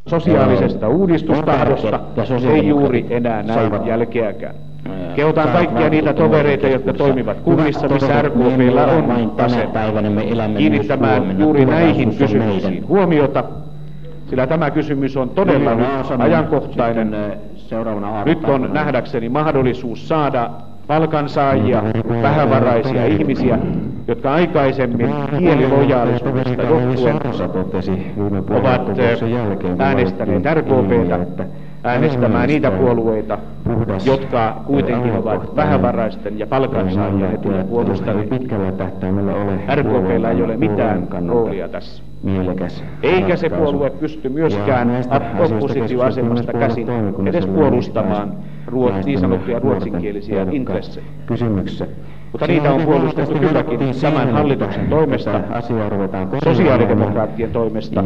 sosiaalisesta uudistustahdosta ei juuri enää näy jälkeäkään. Kehotan kaikkia niitä tovereita, jotka toimivat kunnissa, missä RKP:llä on tase, kiinnittämään juuri näihin kysymyksiin huomiota, sillä tämä kysymys on todella nyt ajankohtainen. Nyt on nähdäkseni mahdollisuus saada palkansaajia, vähävaraisia ihmisiä, jotka aikaisemmin kielilojaalisuudesta johtuen ovat äänestäneet RKP:tä, äänestämään niitä puolueita, jotka kuitenkin ovat vähävaraisten ja palkansaajia etuja puolustaneet. RKP:llä ei ole mitään roolia tässä. Eikä se puolue pysty myöskään oppositioasemasta käsin edes puolustamaan niin sanottuja ruotsinkielisiä intressejä. Mutta niitä on puolustettu kylläkin tämän hallituksen toimesta, sosiaalidemokraattien toimesta,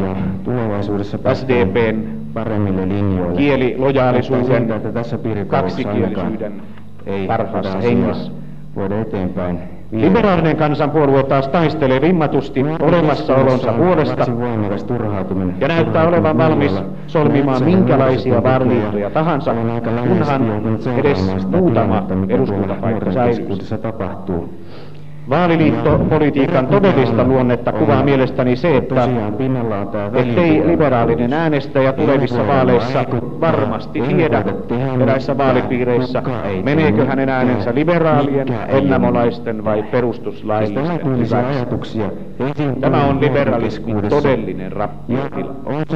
SDP:n kielilojaalisuuden, kaksikielisyyden parhaassa hengessä. Liberaalinen kansanpuolue taas taistelee vimmatusti olemassaolonsa puolesta ja näyttää olevan valmis solmimaan minkälaisia vaaliliittoja tahansa, kunhan edes muutama eduskuntapaikka säilyisi. Vaaliliittopolitiikan todellista luonnetta kuvaa mielestäni se, ettei liberaalinen äänestäjä tulevissa vaaleissa varmasti tiedä eräissä vaalipiireissä, meneekö hänen äänensä liberaalien, ennamolaisten vai perustuslaillisten hyväksi. Tämä on liberalismin todellinen rappiotila.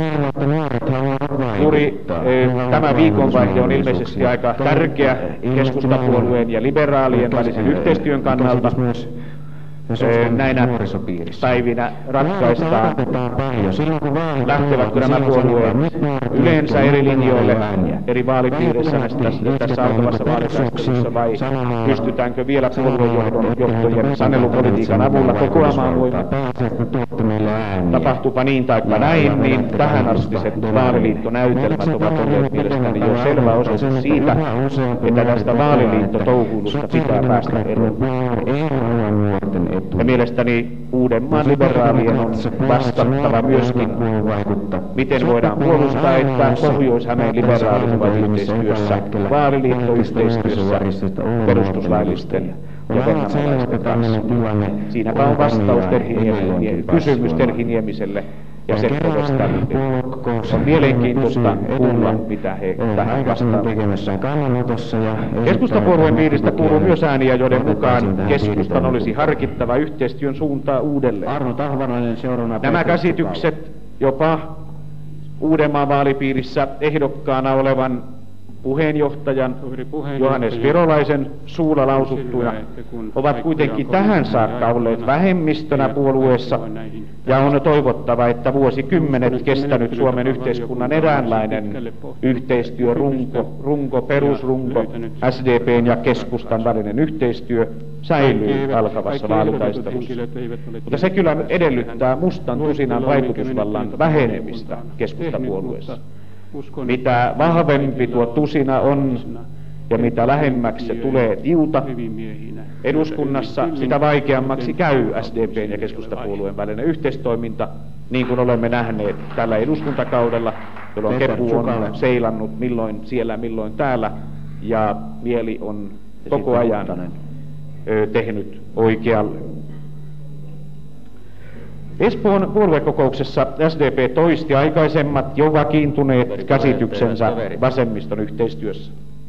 Juuri tämä viikonvaihde on ilmeisesti aika tärkeä keskustapuolueen ja liberaalien välisen yhteistyön kannalta. Näinä päivinä ratkaistaan, lähtevätkö nämä puolueet yleensä eri linjoille, eri vaalipiireissä tässä alkavassa vaalitaistelussa, vai pystytäänkö vielä puoluejohtojen sanelupolitiikan avulla kokoamaan voimat. Tapahtuupa niin taikka näin, niin tähänastiset vaaliliittonäytelmät ovat olleet mielestäni jo selvä osoitus siitä, että tästä vaaliliittotouhuilusta pitää päästä eroon. Ja mielestäni Uudenmaan liberaalien on vastattava myöskin, miten voidaan puolustaa, että Pohjois-Hämeen liberaalit ovat yhteistyössä, vaaliliittoyhteistyössä perustuslaillisten ja vennamolaisten kanssa. Siinäpä on vastaus kysymys Terhi Niemiselle ja Seppo Westerlundille. On mielenkiintoista kuulla, mitä he tähän vastaavat. Keskustapuolueen piiristä kuuluu myös ääniä, joiden mukaan keskustan olisi harkittava yhteistyön suuntaa uudelleen. Nämä käsitykset jopa Uudenmaan vaalipiirissä ehdokkaana olevan puheenjohtajan Johannes Virolaisen suulla lausuttuja ovat kuitenkin tähän saakka olleet vähemmistönä puolueessa, ja on toivottava, että vuosikymmenet kestänyt Suomen yhteiskunnan eräänlainen yhteistyörunko, perusrunko, SDP:n ja keskustan välinen yhteistyö säilyy alkavassa vaalitaistelussa. Mutta se kyllä edellyttää mustan tusinan vaikutusvallan vähenemistä keskustapuolueessa. Mitä vahvempi tuo tusina on ja mitä lähemmäksi se tulee tiuta eduskunnassa, sitä vaikeammaksi käy SDP:n ja keskustapuolueen välinen yhteistoiminta, niin kuin olemme nähneet tällä eduskuntakaudella, jolloin kepu on seilannut milloin siellä, milloin täällä, ja mieli on koko ajan tehnyt oikealle. Espoon puoluekokouksessa SDP toisti aikaisemmat jo vakiintuneet käsityksensä vasemmiston yhteistyössä.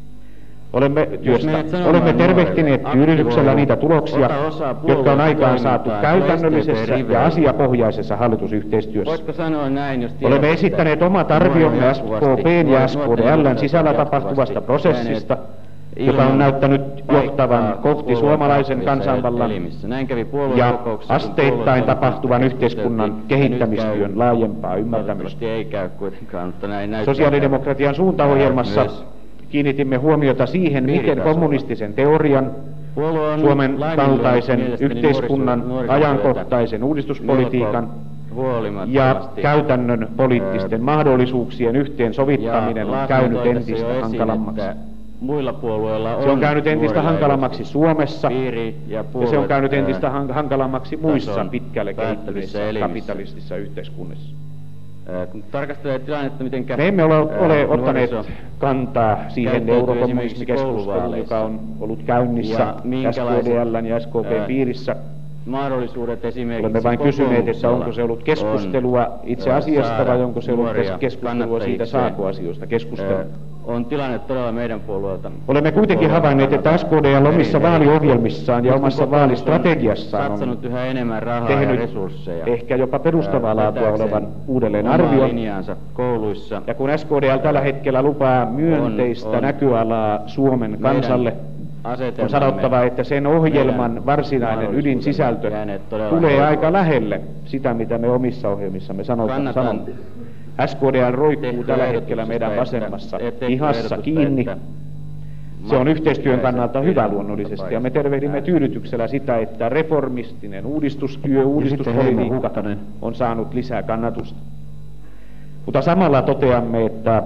Olemme tervehtineet tyydytyksellä niitä tuloksia, jotka on aikaan saatu käytännöllisessä ja asiapohjaisessa hallitusyhteistyössä. Olemme esittäneet omat arviomme SKP:n ja SKDL:n sisällä tapahtuvasta prosessista, joka on näyttänyt johtavan kohti suomalaisen kansanvallan ja asteittain tapahtuvan yhteiskunnan kehittämistyön laajempaa ymmärtämystä. Sosiaalidemokratian suuntaohjelmassa kiinnitimme huomiota siihen, miten kommunistisen teorian, Suomen kaltaisen yhteiskunnan ajankohtaisen uudistuspolitiikan ja käytännön poliittisten mahdollisuuksien yhteensovittaminen on käynyt entistä hankalammaksi. Se on käynyt entistä hankalammaksi Suomessa ja se on käynyt entistä hankalammaksi muissa pitkälle kehittyneissä kapitalistisissa yhteiskunnissa. Kun tarkastelee tilannetta, mitenkä me emme ole ottaneet kantaa siihen eurokommunismikeskusteluun, joka on ollut käynnissä SKDL:n ja SKP:n piirissä. Mahdollisuudet esimerkiksi olemme vain kysyneet, että onko se ollut keskustelua itse asiasta vai onko se ollut keskustelua siitä, saako asioista keskustella. On tilanne todella meidän puolueelta. Olemme kuitenkin havainneet, että SKDL omissa vaaliohjelmissaan ja omassa vaalistrategiassaan on yhä enemmän rahaa tehnyt ja resursseja ehkä jopa perustavaa laatua olevan uudelleenarvion. Kouluissa. Ja kun SKDL tällä hetkellä lupaa myönteistä näköalaa Suomen kansalle, on sanottava, että sen ohjelman varsinainen ydinsisältö tulee aika lähelle sitä, mitä me omissa ohjelmissamme sanomme. SKDL roikkuu tällä hetkellä meidän vasemmassa ihassa kiinni. Se on yhteistyön kannalta hyvä luonnollisesti, ja me tervehdimme tyydytyksellä sitä, että reformistinen uudistustyö, uudistuspolitiikka on saanut lisää kannatusta. Mutta samalla toteamme, että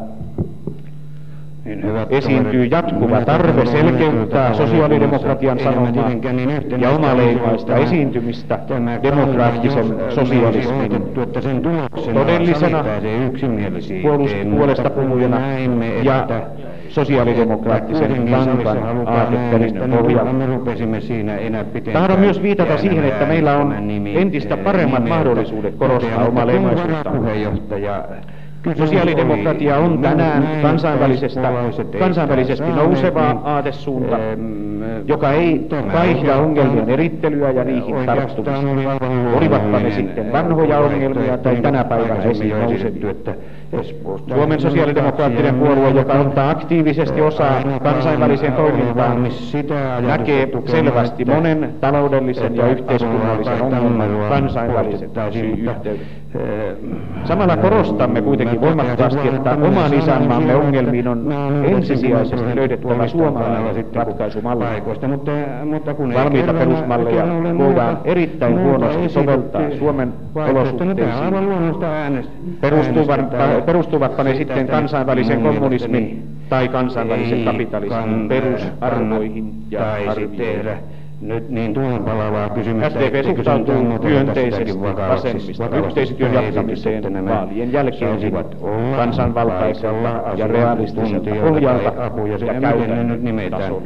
esiintyy jatkuva tarve selkeyttää sosiaalidemokratian sanomaa ja omaleimaista esiintymistä demokraattisen sosialismin todellisena puolesta puhujana ja sosiaalidemokraattisen vankan aateperinnön pohjalta. Tahdon myös viitata siihen, että meillä on entistä paremmat mahdollisuudet korostaa omaleimaisuutta. Sosiaalidemokratia on tänään kansainvälisesti nouseva aatesuunta, joka ei vaihda ongelmien erittelyä ja niihin tarttumista. Olivatpa ne sitten vanhoja ongelmia tai tänä päivänä esiin nousevia. Suomen sosiaalidemokraattinen puolue, joka ottaa aktiivisesti osaa kansainväliseen toimintaan, näkee selvästi monen taloudellisen ja yhteiskunnallisen ongelman kansainvälisen syy-yhteyden. Samalla korostamme kuitenkin voimakkaasti, että oman isänmaamme ongelmiin on ensisijaisesti löydettävä suomalainen ratkaisumalli. Valmiita perusmalleja voidaan erittäin huonosti soveltaa Suomen olosuhteisiin. Perustuvatpa ne sitten kansainvälisen kommunismin tai kansainvälisen kapitalismin perusarvoihin ja arvioihin. Nyt niin tuohonpalaavaa kysymystä. SDP suhtautuu myönteisesti vasemmiston yhteistyön jatkamiseen vaalien jälkeen kansanvaltaiselta ja realistiselta pohjalta ja käytännön tasolla.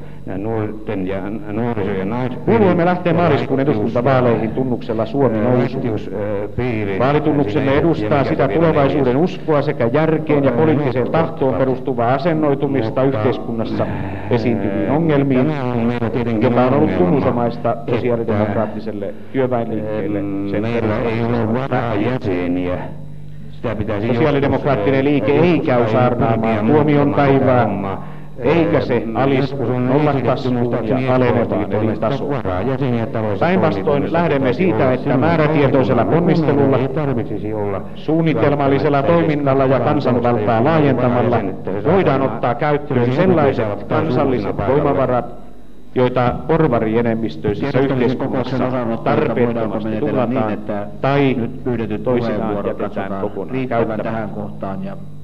Puolueemme lähtee maaliskuun eduskuntavaaleihin tunnuksella Suomi nousuun. Vaalitunnuksemme edustaa sitä tulevaisuuden uskoa sekä järkeen ja poliittiseen tahtoon perustuvaa asennoitumista yhteiskunnassa esiintyviin ongelmiin, joka on ollut tunnusomaista sosiaalidemokraattiselle työväenliikkeelle sen jäseniä. Sosiaalidemokraattinen liike ei käy saarnaamaan tuomion päivää, eikä se alistu nollakasvuun ja alenevaan elintasoon. Päinvastoin lähdemme siitä, että määrätietoisella ponnistelulla, suunnitelmallisella toiminnalla ja kansanvaltaa laajentamalla voidaan ottaa käyttöön sellaiset kansalliset voimavarat, joita porvarienemmistöisissä yhteiskunnassa tarpeettomasti tuhlataan tai toisinaan jätetään kokonaan käyttämättä.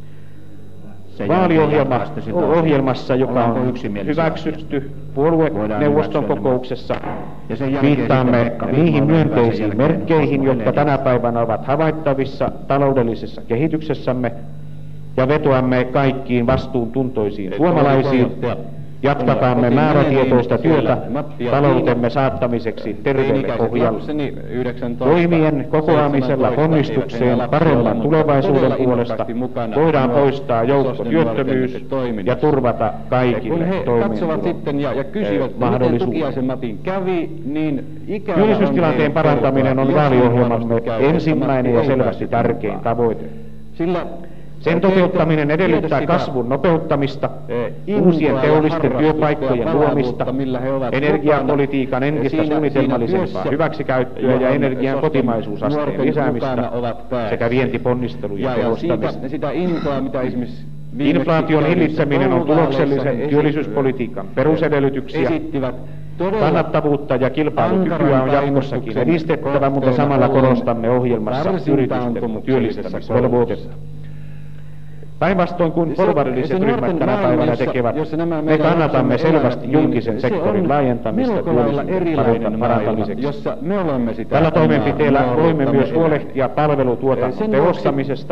Vaaliohjelmassa, joka on hyväksytty puolueneuvoston kokouksessa, viittaamme niihin myönteisiin merkkeihin, jotka tänä päivänä ovat havaittavissa taloudellisessa kehityksessämme, ja vetoamme kaikkiin vastuuntuntoisiin suomalaisiin. Jatkakaamme määrätietoista työtä taloutemme saattamiseksi terveelle pohjalle. Toimien kokoamisella ponnistukseen paremman tulevaisuuden puolesta voidaan poistaa joukkotyöttömyys ja turvata kaikille toimeentulomahdollisuudet. Työllisyystilanteen parantaminen on vaaliohjelmamme ensimmäinen ja selvästi tärkein tavoite. Sen toteuttaminen edellyttää kasvun nopeuttamista, uusien teollisten työpaikkojen luomista, energiapolitiikan entistä suunnitelmallisempaa hyväksikäyttöä ja energian kotimaisuusasteen lisäämistä sekä vientiponnistelujen tehostamista. Inflaation hillitseminen on tuloksellisen työllisyyspolitiikan perusedellytyksiä. Kannattavuutta ja kilpailukykyä on jatkossakin edistettävä, mutta samalla korostamme ohjelmassa yritysten työllistämisvelvoitetta. Päinvastoin kuin porvarilliset ryhmät tänä päivänä tekevät, me kannatamme selvästi julkisen sektorin laajentamista työllisyyden parantamiseksi. Tällä toimenpiteellä voimme myös huolehtia palvelutuotannon tehostamisesta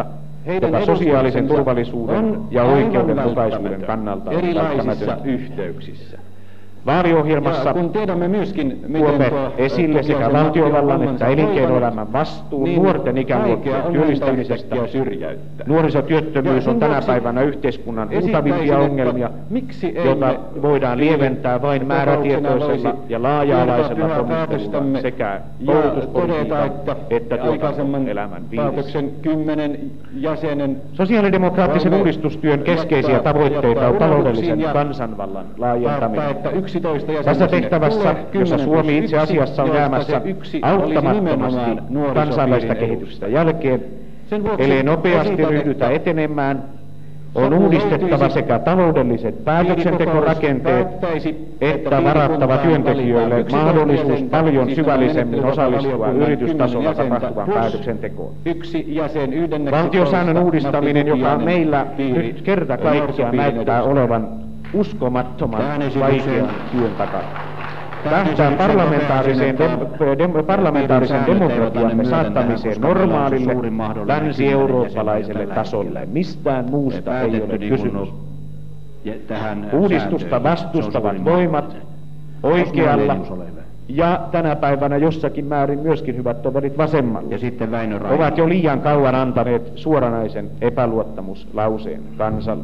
joka sosiaalisen turvallisuuden ja oikeudenmukaisuuden kannalta on erilaisissa välttämätöntä. yhteyksissä. Vaaliohjelmassa Kun tiedämme myöskin, tuomme esille sekä valtiovallan että elinkeinoelämän vastuun nuorten ikäluokkien työllistämisestä. Nuorisotyöttömyys on tänä päivänä yhteiskunnan huutavimpia ongelmia, jota voidaan lieventää vain määrätietoisella ja laaja-alaisella ponnistelulla sekä koulutuspolitiikan että tuotantoelämän piirissä. 10 jäsenen Sosiaalidemokraattisen uudistustyön keskeisiä tavoitteita on taloudellisen kansanvallan laajentaminen. Tässä tehtävässä, jossa Suomi itse asiassa on jäämässä auttamattomasti kansainvälistä kehitystä jälkeen, ellei nopeasti ryhdytä etenemään, on uudistettava sekä taloudelliset päätöksentekorakenteet että varattava työntekijöille mahdollisuus paljon syvällisemmin osallistua yritystasolla tapahtuvaan päätöksentekoon. Valtiosäännön uudistaminen, joka meillä nyt kerta kaikkiaan näyttää olevan uskomattoman vaikean työn takana. Tähtää parlamentaarisen demokratiamme saattamiseen normaalille länsi-eurooppalaiselle tasolle. Mistään muusta ei ole kysymys. Uudistusta vastustavat voimat oikealla ja tänä päivänä jossakin määrin myöskin, hyvät toverit, vasemmalla ovat jo liian kauan antaneet suoranaisen epäluottamuslauseen kansalle.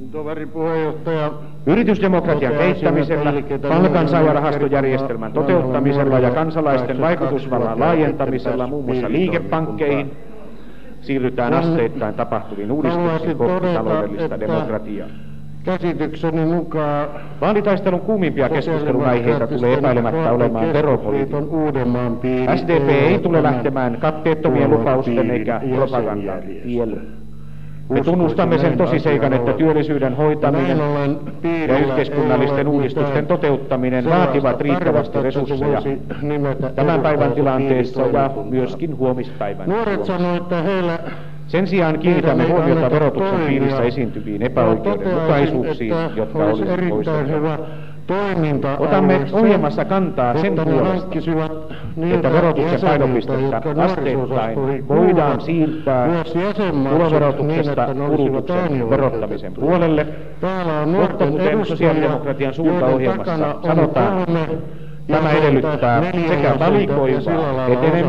Yritysdemokratian kehittämisellä, palkansaajarahastojärjestelmän toteuttamisella ja kansalaisten vaikutusvallan laajentamisella muun muassa liikepankkeihin siirrytään asteittain tapahtuviin uudistuksiin kohti taloudellista demokratiaa. Käsitykseni mukaan Vaalitaistelun kuumimpia keskustelun aiheita tulee epäilemättä olemaan veropolitiikka. SDP ei tule lähtemään katteettomien lupausten eikä propagandan tielle. Me tunnustamme sen tosiseikan, että työllisyyden hoitaminen ja yhteiskunnallisten uudistusten toteuttaminen vaativat riittävästi resursseja tämän päivän tilanteessa ja myöskin huomispäivän Suomessa. Sen sijaan kiinnitämme huomiota verotuksen piirissä esiintyviin epäoikeudenmukaisuuksiin, jotka olisi poistettava. Otamme ohjelmassa kantaa sen puolesta, että verotuksen painopistettä asteittain voidaan siirtää tuloverotuksesta kulutuksen verottamisen puolelle, mutta kuten sosiaalidemokratian suuntaohjelmassa sanotaan, tämä edellyttää sekä valikoivaa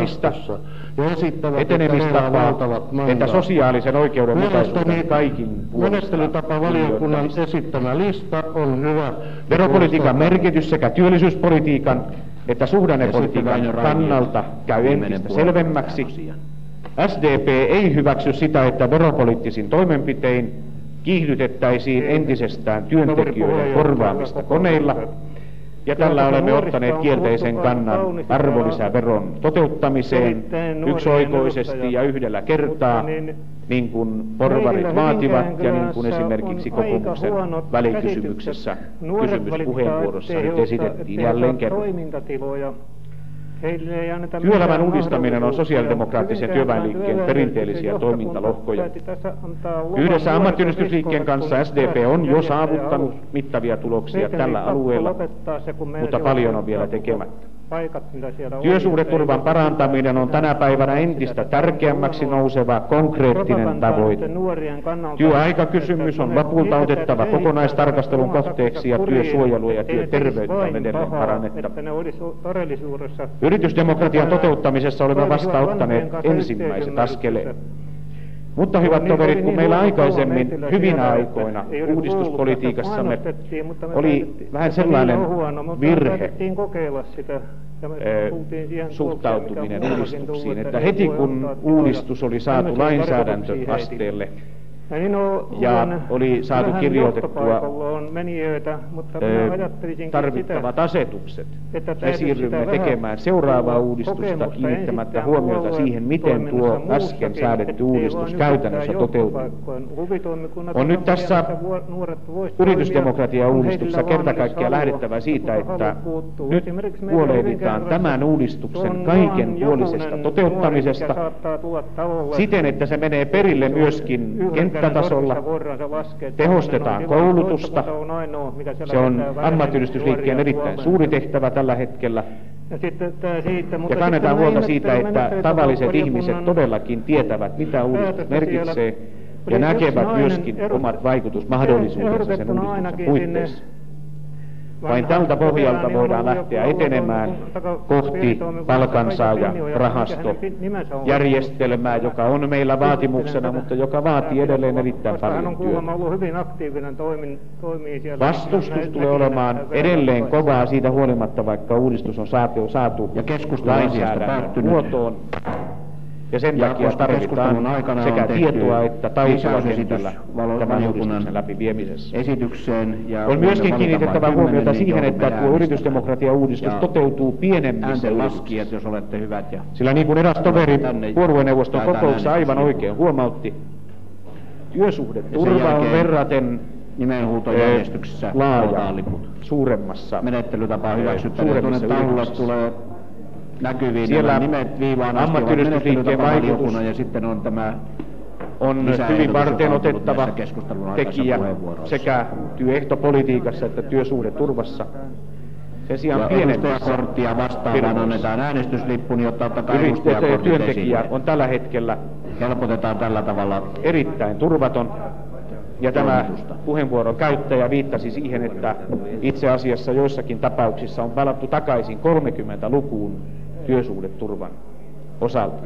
etenemistapaa että sosiaalisen oikeudenmukaisuuden kaikin Menettelytapavaliokunnan esittämä lista on hyvä. Veropolitiikan merkitys sekä työllisyyspolitiikan että suhdannepolitiikan kannalta käy entistä selvemmäksi. SDP ei hyväksy sitä, että veropoliittisin toimenpitein kiihdytettäisiin entisestään työntekijöiden korvaamista koneilla, ja tällä olemme ottaneet kielteisen kannan arvonlisäveron toteuttamiseen yksioikoisesti ja yhdellä kertaa, niin kuin porvarit vaativat ja niin kuin esimerkiksi kokoomuksen välikysymyksessä kysymyspuheenvuorossa nyt esitettiin jälleen kerran. Työelämän uudistaminen on sosiaalidemokraattisen työväenliikkeen perinteellisiä toimintalohkoja. Yhdessä ammattiyhdistysliikkeen kanssa SDP on jo saavuttanut mittavia tuloksia tällä alueella, mutta paljon on vielä tekemättä. Työsuhdeturvan parantaminen on tänä päivänä entistä tärkeämmäksi nouseva konkreettinen tavoite. Työaikakysymys on lopulta otettava kokonaistarkastelun kohteeksi ja työsuojelua ja työterveyttä on edelleen parannettava. Yritysdemokratian toteuttamisessa olemme vasta ottaneet ensimmäiset askeleet. Mutta hyvät toverit, kun meillä aikaisemmin hyvinä aikoina uudistuspolitiikassamme oli vähän sellainen virhe suhtautuminen uudistuksiin, että heti kun uudistus oli saatu lainsäädäntöasteelle ja oli saatu kirjoitettua tarvittavat asetukset, me siirrymme tekemään seuraavaa uudistusta kiinnittämättä huomiota siihen, miten tuo äsken säädetty uudistus käytännössä toteutuu. On nyt tässä yritysdemokratia-uudistuksessa kerta kaikkiaan lähdettävä siitä, että nyt huolehditaan tämän uudistuksen kaikenpuolisesta toteuttamisesta siten, että se menee perille myöskin kenttätasolla, tehostetaan koulutusta, se on ammattiyhdistysliikkeen erittäin suuri tehtävä tällä hetkellä, ja kannetaan huolta siitä, että tavalliset ihmiset todellakin tietävät, mitä uudistus merkitsee, ja näkevät myöskin omat vaikutusmahdollisuutensa sen uudistuksen puitteissa. Vain tältä pohjalta voidaan lähteä etenemään kohti palkansaajarahasto-järjestelmää, joka on meillä vaatimuksena, mutta joka vaatii edelleen erittäin paljon työtä. Vastustus tulee olemaan edelleen kovaa siitä huolimatta, vaikka uudistus on saatu lainsäädännön muotoon. Ja sen takia tarvitaan sekä tietoa että taitoa kentällä tämän uudistuksen läpiviemisessä. On myöskin kiinnitettävä huomiota siihen, että tuo yritysdemokratia-uudistus toteutuu pienemmissä yrityksissä. Sillä niin kuin eräs toveri puolueneuvoston kokouksessa aivan oikein huomautti, työsuhdeturva on verraten laaja suuremmassa yrityksessä. Siellä ammattiyhdistysliikkeen vaikutus ja sitten on tämä on hyvin varteenotettava tekijä sekä työehtopolitiikassa että työsuhdeturvassa. Sen sijaan pienemmissä työntekijä on tällä hetkellä helpotetaan tällä tavalla erittäin turvaton. Ja tämä puheenvuoron käyttäjä viittasi siihen, että itse asiassa joissakin tapauksissa on palattu takaisin 30-lukuun työsuhdeturvan osalta.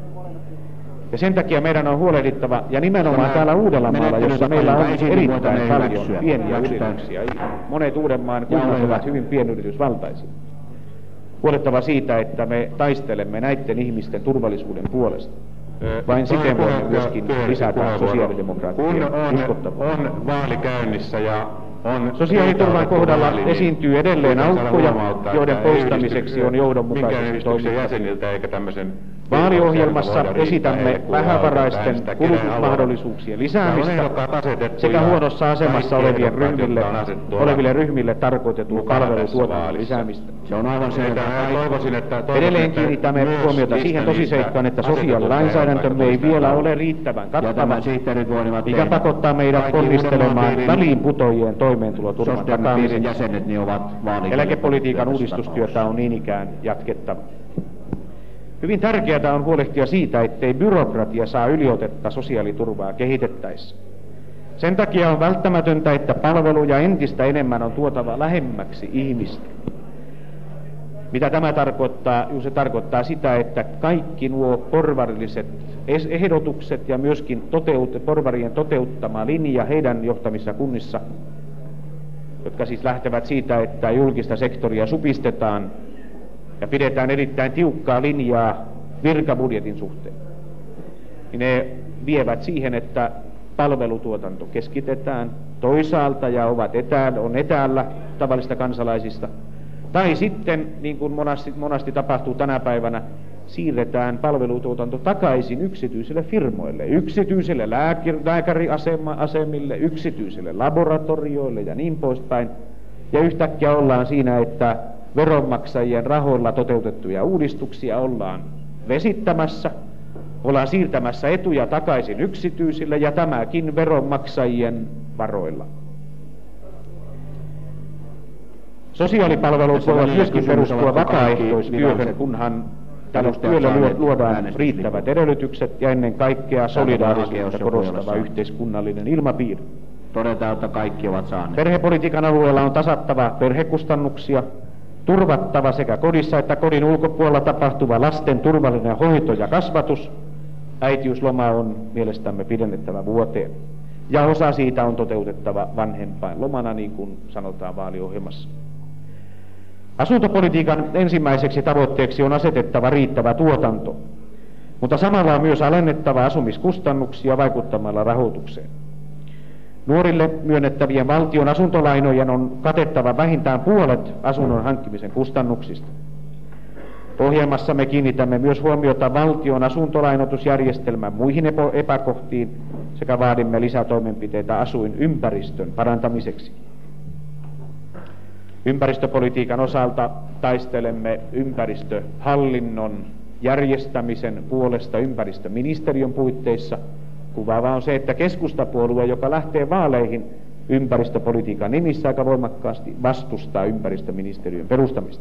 Ja sen takia meidän on huolehdittava, ja nimenomaan täällä Uudellamaalla, jossa meillä on erittäin paljon pieniä yrityksiä, monet Uudenmaan kunnat ovat hyvin pienyritysvaltaisia, huolehdittava siitä, että me taistelemme näiden ihmisten turvallisuuden puolesta. Vain siten voimme myöskin lisätä sosiaalidemokraattien uskottavuutta. On vaali käynnissä ja sosiaaliturvan kohdalla esiintyy edelleen aukkoja, joiden poistamiseksi on johdonmukaisesti toimittava. Vaaliohjelmassa esitämme vähävaraisten kulutusmahdollisuuksien lisäämistä sekä huonossa asemassa oleville ryhmille tarkoitetun palvelutuotannon lisäämistä. Se on aivan selvä. Edelleen kiinnitämme huomiota siihen tosiseikkaan, että sosiaalilainsäädäntömme ei vielä ole riittävän kattava, mikä pakottaa meidät ponnistelemaan väliinputoajien toimeentuloturvan takaamiseksi. Eläkepolitiikan uudistustyötä on niin ikään jatkettava. Hyvin tärkeää on huolehtia siitä, ettei byrokratia saa yliotetta sosiaaliturvaa kehitettäessä. Sen takia on välttämätöntä, että palveluja entistä enemmän on tuotava lähemmäksi ihmistä. Mitä tämä tarkoittaa? Se tarkoittaa sitä, että kaikki nuo porvarilliset ehdotukset ja myöskin porvarien toteuttama linja heidän johtamissa kunnissa, jotka siis lähtevät siitä, että julkista sektoria supistetaan ja pidetään erittäin tiukkaa linjaa virkabudjetin suhteen, niin ne vievät siihen, että palvelutuotanto keskitetään toisaalta ja on etäällä tavallista kansalaisista. Tai sitten, niin kuin monasti tapahtuu tänä päivänä, siirretään palvelutuotanto takaisin yksityisille firmoille, yksityisille lääkäriasemille, yksityisille laboratorioille ja niin poispäin. Ja yhtäkkiä ollaan siinä, että veronmaksajien rahoilla toteutettuja uudistuksia ollaan vesittämässä, ollaan siirtämässä etuja takaisin yksityisille ja tämäkin veronmaksajien varoilla. Sosiaalipalvelut voivat myöskin perustua vapaaehtoistyöhön, kunhan tälle työlle luodaan riittävät edellytykset ja ennen kaikkea solidaarisuutta korostava yhteiskunnallinen ilmapiiri. Todetaan, että kaikki ovat saaneet. Perhepolitiikan alueella on tasattava perhekustannuksia, turvattava sekä kodissa että kodin ulkopuolella tapahtuva lasten turvallinen hoito ja kasvatus. Äitiysloma on mielestämme pidennettävä vuoteen. Ja osa siitä on toteutettava vanhempainlomana, niin kuin sanotaan vaaliohjelmassa. Asuntopolitiikan ensimmäiseksi tavoitteeksi on asetettava riittävä tuotanto, mutta samalla on myös alennettava asumiskustannuksia vaikuttamalla rahoitukseen. Nuorille myönnettävien valtion asuntolainojen on katettava vähintään puolet asunnon hankkimisen kustannuksista. Ohjelmassa me kiinnitämme myös huomiota valtion asuntolainoitusjärjestelmän muihin epäkohtiin sekä vaadimme lisätoimenpiteitä asuinympäristön parantamiseksi. Ympäristöpolitiikan osalta taistelemme ympäristöhallinnon järjestämisen puolesta ympäristöministeriön puitteissa. Kuvaavaa on se, että keskustapuolue, joka lähtee vaaleihin ympäristöpolitiikan nimissä aika voimakkaasti, vastustaa ympäristöministeriön perustamista.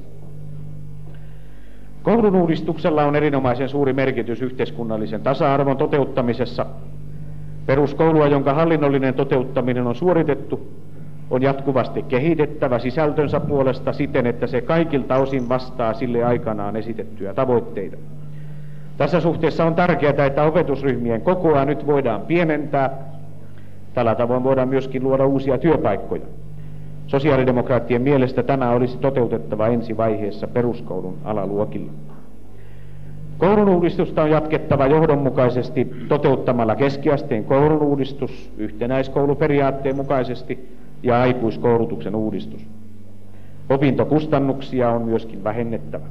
Koulun uudistuksella on erinomaisen suuri merkitys yhteiskunnallisen tasa-arvon toteuttamisessa. Peruskoulua, jonka hallinnollinen toteuttaminen on suoritettu, on jatkuvasti kehitettävä sisältönsä puolesta siten, että se kaikilta osin vastaa sille aikanaan esitettyjä tavoitteita. Tässä suhteessa on tärkeää, että opetusryhmien kokoa nyt voidaan pienentää. Tällä tavoin voidaan myöskin luoda uusia työpaikkoja. Sosiaalidemokraattien mielestä tämä olisi toteutettava ensi vaiheessa peruskoulun alaluokilla. Koulun uudistusta on jatkettava johdonmukaisesti toteuttamalla keskiasteen koulun uudistus yhtenäiskouluperiaatteen mukaisesti ja aikuiskoulutuksen uudistus. Opintokustannuksia on myöskin vähennettävä.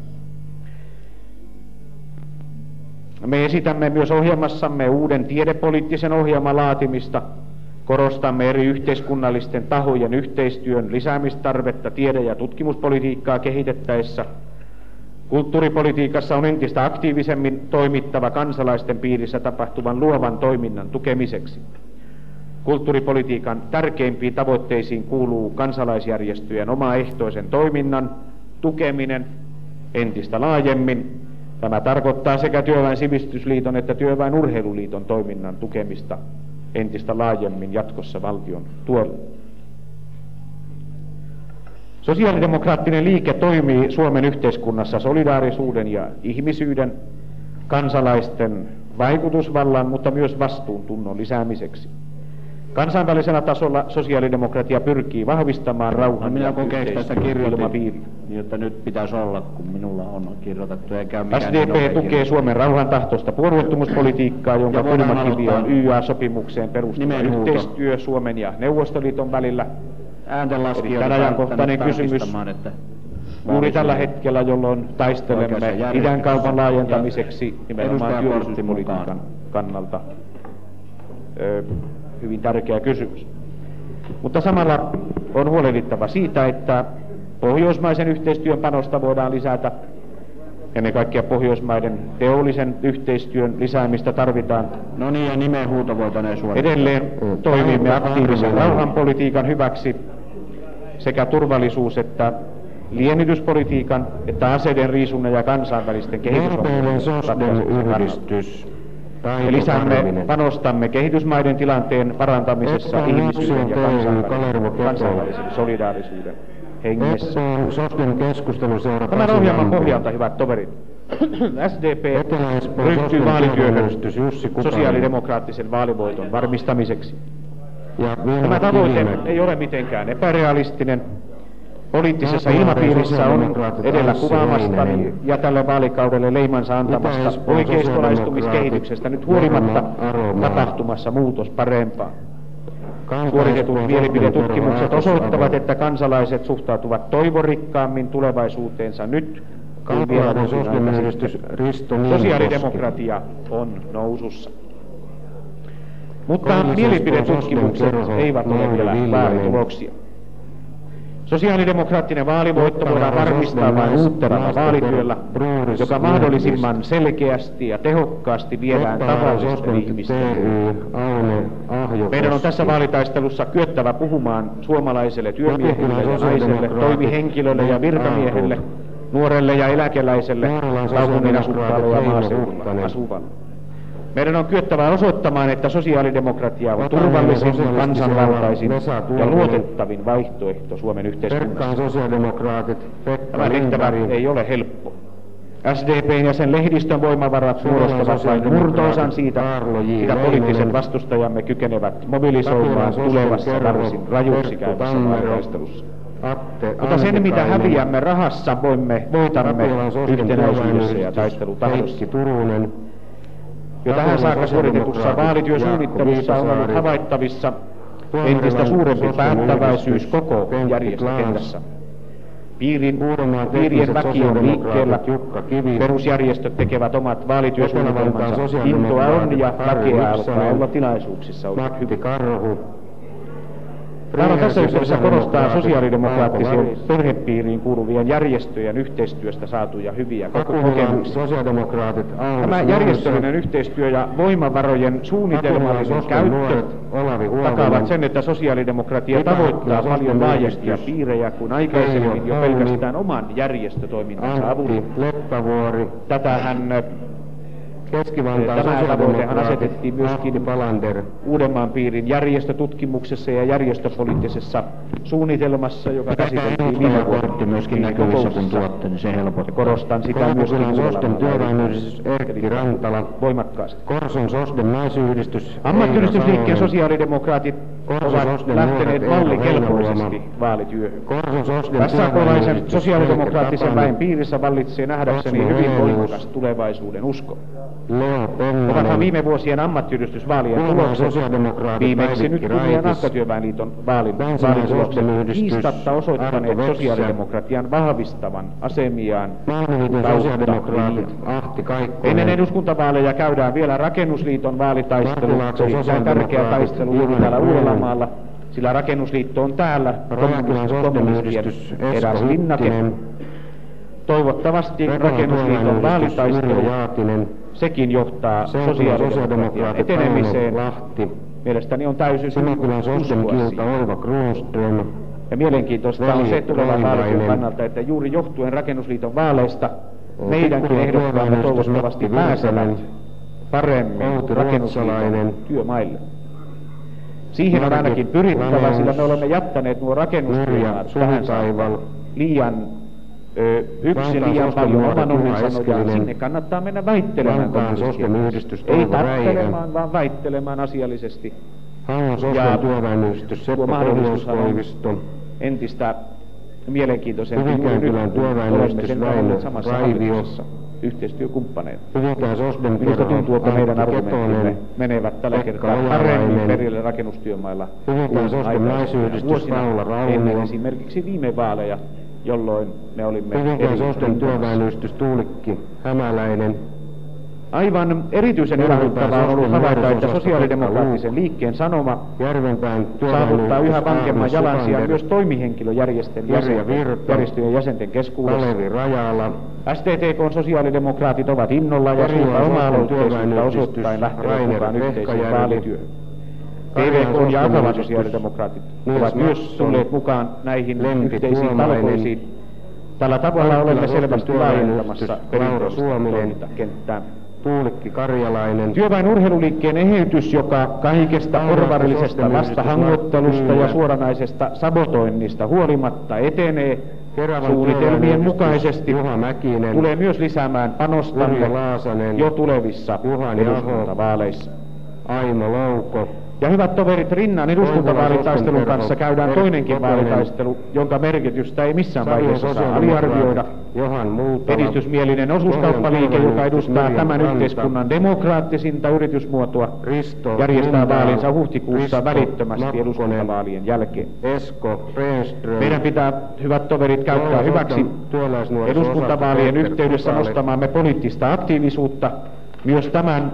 Me esitämme myös ohjelmassamme uuden tiedepoliittisen ohjelman laatimista. Korostamme eri yhteiskunnallisten tahojen yhteistyön lisäämistarvetta tiede- ja tutkimuspolitiikkaa kehitettäessä. Kulttuuripolitiikassa on entistä aktiivisemmin toimittava kansalaisten piirissä tapahtuvan luovan toiminnan tukemiseksi. Kulttuuripolitiikan tärkeimpiin tavoitteisiin kuuluu kansalaisjärjestöjen omaehtoisen toiminnan tukeminen entistä laajemmin. Tämä tarkoittaa sekä Työväen Sivistysliiton että Työväen Urheiluliiton toiminnan tukemista entistä laajemmin jatkossa valtion tuella. Sosiaalidemokraattinen liike toimii Suomen yhteiskunnassa solidaarisuuden ja ihmisyyden, kansalaisten vaikutusvallan, mutta myös vastuuntunnon lisäämiseksi. Kansainvälisellä tasolla sosiaalidemokratia pyrkii vahvistamaan rauhan ja yhteistyön ilmapiiriä. Niin, että nyt pitäisi olla, kun minulla on kirjoitettu, eikä mikään SDP tukee Suomen rauhantahtoista puolueettomuuspolitiikkaa, jonka kulmakivi on YA-sopimukseen perustuva yhteistyö Suomen ja Neuvostoliiton välillä. Erittäin ajankohtainen kysymys juuri tällä hetkellä, jolloin taistelemme idän kaupan laajentamiseksi nimenomaan työllisyyspolitiikan kannalta. Hyvin tärkeä kysymys. Mutta samalla on huolehdittava siitä, että pohjoismaisen yhteistyön panosta voidaan lisätä. Ennen kaikkea Pohjoismaiden teollisen yhteistyön lisäämistä tarvitaan. No niin, ja nimenhuuto voitaneen suorittaa. Edelleen toimimme aktiivisen rauhanpolitiikan hyväksi sekä turvallisuus- että liennytyspolitiikan, että aseiden riisunnan ja kansainvälisten kehitysongelmien yhdistys. Ja panostamme kehitysmaiden tilanteen parantamisessa ihmisyyden ja kansainvälisen solidaarisuuden hengessä. Tämän ohjelman pohjalta, hyvät toverit, SDP ryhtyy vaalityöhön sosiaalidemokraattisen vaalivoiton varmistamiseksi. Tämä tavoite ei ole mitenkään epärealistinen. Poliittisessa ilmapiirissä on edellä kuvaamastani ja tälle vaalikaudelle leimansa antamasta oikeistolaistumiskehityksestä nyt huolimatta tapahtumassa muutos parempaan. Suoritetut mielipidetutkimukset osoittavat, että kansalaiset suhtautuvat toivorikkaammin tulevaisuuteensa nyt kuin vielä vuosina sitten. Sosiaalidemokratia on nousussa. Mutta mielipidetutkimukset eivät ole vielä vaalituloksia. Sosiaalidemokraattinen vaalivoitto voidaan varmistaa vain uutteralla vaalityöllä, joka mahdollisimman selkeästi ja tehokkaasti viedään tavallisten ihmisten. Meidän on tässä vaalitaistelussa kyettävä puhumaan suomalaiselle työmiehelle ja naiselle, toimihenkilölle ja virkamiehelle, nuorelle ja eläkeläiselle, kaupungin asukkaalle ja maaseudulla asuvalle. Meidän on kyettävä osoittamaan, että sosiaalidemokratia on turvallisin, kansanvaltaisin ja luotettavin vaihtoehto Suomen yhteiskunnassa. Tämä tehtävä ei ole helppo. SDP:n ja sen lehdistön voimavarat muodostavat vain murto-osan siitä, mitä poliittiset vastustajamme kykenevät mobilisoimaan tulevassa varsin rajuksi käyvässä vaalitaistelussa. Mutta sen, mitä häviämme rahassa, voitamme yhtenäisyydessä ja taistelutahdossa. Jo tähän saakka suoritetussa vaalityösuunnittelussa on ollut havaittavissa entistä suurempi päättäväisyys koko järjestökentässä. Piirien väki on liikkeellä, perusjärjestöt tekevät omat vaalityösuunnitelmansa, intoa on ja väkeä alkaa olla tilaisuuksissa ollut hyvin. Haluan tässä yhteydessä korostaa sosiaalidemokraattisen perhepiiriin kuuluvien järjestöjen yhteistyöstä saatuja hyviä kokemuksia. Tämä järjestöllinen yhteistyö ja voimavarojen suunnitelmallinen käyttö takaavat sen, että sosiaalidemokratia tavoittaa paljon laajempia piirejä kuin aikaisemmin jo pelkästään oman järjestötoimintansa avulla. Tätähän Keski-Vantaan Tämä tavoitehan asetettiin sosiaalidemokraatit myöskin Ahti Palander Uudenmaan piirin järjestötutkimuksessa ja järjestöpoliittisessa suunnitelmassa, joka käsiteltiin viime kortti myöskin näkyvissä kun tuotte, niin se helpottaa. Korostan sitä myöskin Korpukylän Sosten työväenyhdistys Erkki Rantala, voimakkaasti. Korson Sosden naisyhdistys Ammattiyhdistysliikkeen sosiaalidemokraatit ovat lähteneet mallikelpoisesti vaalityöhön. SAK-laisen sosiaalidemokraattisen väen piirissä vallitsee nähdäkseni hyvin voimakas tulevaisuuden usko. Ovathan viime vuosien ammattiyhdistysvaalien tulokset, viimeksi nyt Kunnia- ja Nahkatyöväenliiton vaalitulokset, kiistatta osoittaneet sosiaalidemokratian vahvistavan asemiaan Ennen eduskuntavaaleja käydään vielä Rakennusliiton vaalitaistelu, erittäin tärkeä taistelu juuri täällä Uudellamaalla, sillä Rakennusliitto on täällä kommunistien eräs linnake. Toivottavasti Rakennusliiton vaalitaistelu, sekin johtaa sosiaalidemokratian etenemiseen. Mielestäni on täysin uskoa siihen. Ja mielenkiintoista on se tulevan vaalityön kannalta, että juuri johtuen Rakennusliiton vaaleista meidänkin ehdokkaamme toivottavasti pääsevät paremmin Rakennusliiton työmaille. Siihen on ainakin pyrittävä, sillä me olemme jättäneet nuo rakennustyömaat tähän saakka liian liian paljon oman onnensa nojaan. Sinne kannattaa mennä väittelemään kommunistien. Ei tappelemaan, vaan väittelemään asiallisesti. Ja tuo mahdollisuushan on entistä mielenkiintoisempi juuri nyt, kun olemme sen olleet samassa hallituksessa yhteistyökumppaneina. Minusta tuntuu, että meidän argumenttimme menevät tällä kertaa paremmin perille rakennustyömailla kuin aikaisempina vuosina ennen esimerkiksi viime vaaleja, jolloin me olimme Tuulikki Hämäläinen. Aivan erityisen ilahduttavaa on ollut havaita, että sosiaalidemokraattisen liikkeen sanoma saavuttaa yhä vankemman jalansijan myös toimihenkilöjärjestöjen jäsenten keskuudessa. STTK:n sosiaalidemokraatit ovat innolla ja suurta oma-aloitteisuutta osoittain lähtevät mukaan yhteiseen vaalityöhön. TVK ja Akavan sosiaalidemokraatit ovat myös tulleet mukaan näihin yhteisiin talkoisiin. Tällä tavalla olemme selvästi laajentamassa perinteistä toimintakenttää. Tuulikki Karjalainen. Työväen urheiluliikkeen eheytys, joka kaikesta porvarillisesta vastahangoittelusta ja suoranaisesta sabotoinnista huolimatta etenee suunnitelmien mukaisesti, tulee myös lisäämään panostamme jo tulevissa eduskuntavaaleissa. Aimo Louko. Ja hyvät toverit, rinnan eduskuntavaalitaistelun kanssa käydään toinenkin vaalitaistelu, jonka merkitystä ei missään vaiheessa saa aliarvioida. Edistysmielinen osuuskauppaliike, joka edustaa tämän yhteiskunnan demokraattisinta yritysmuotoa, järjestää vaalinsa huhtikuussa välittömästi eduskuntavaalien jälkeen. Meidän pitää, hyvät toverit, käyttää hyväksi eduskuntavaalien yhteydessä nostamaamme poliittista aktiivisuutta myös tämän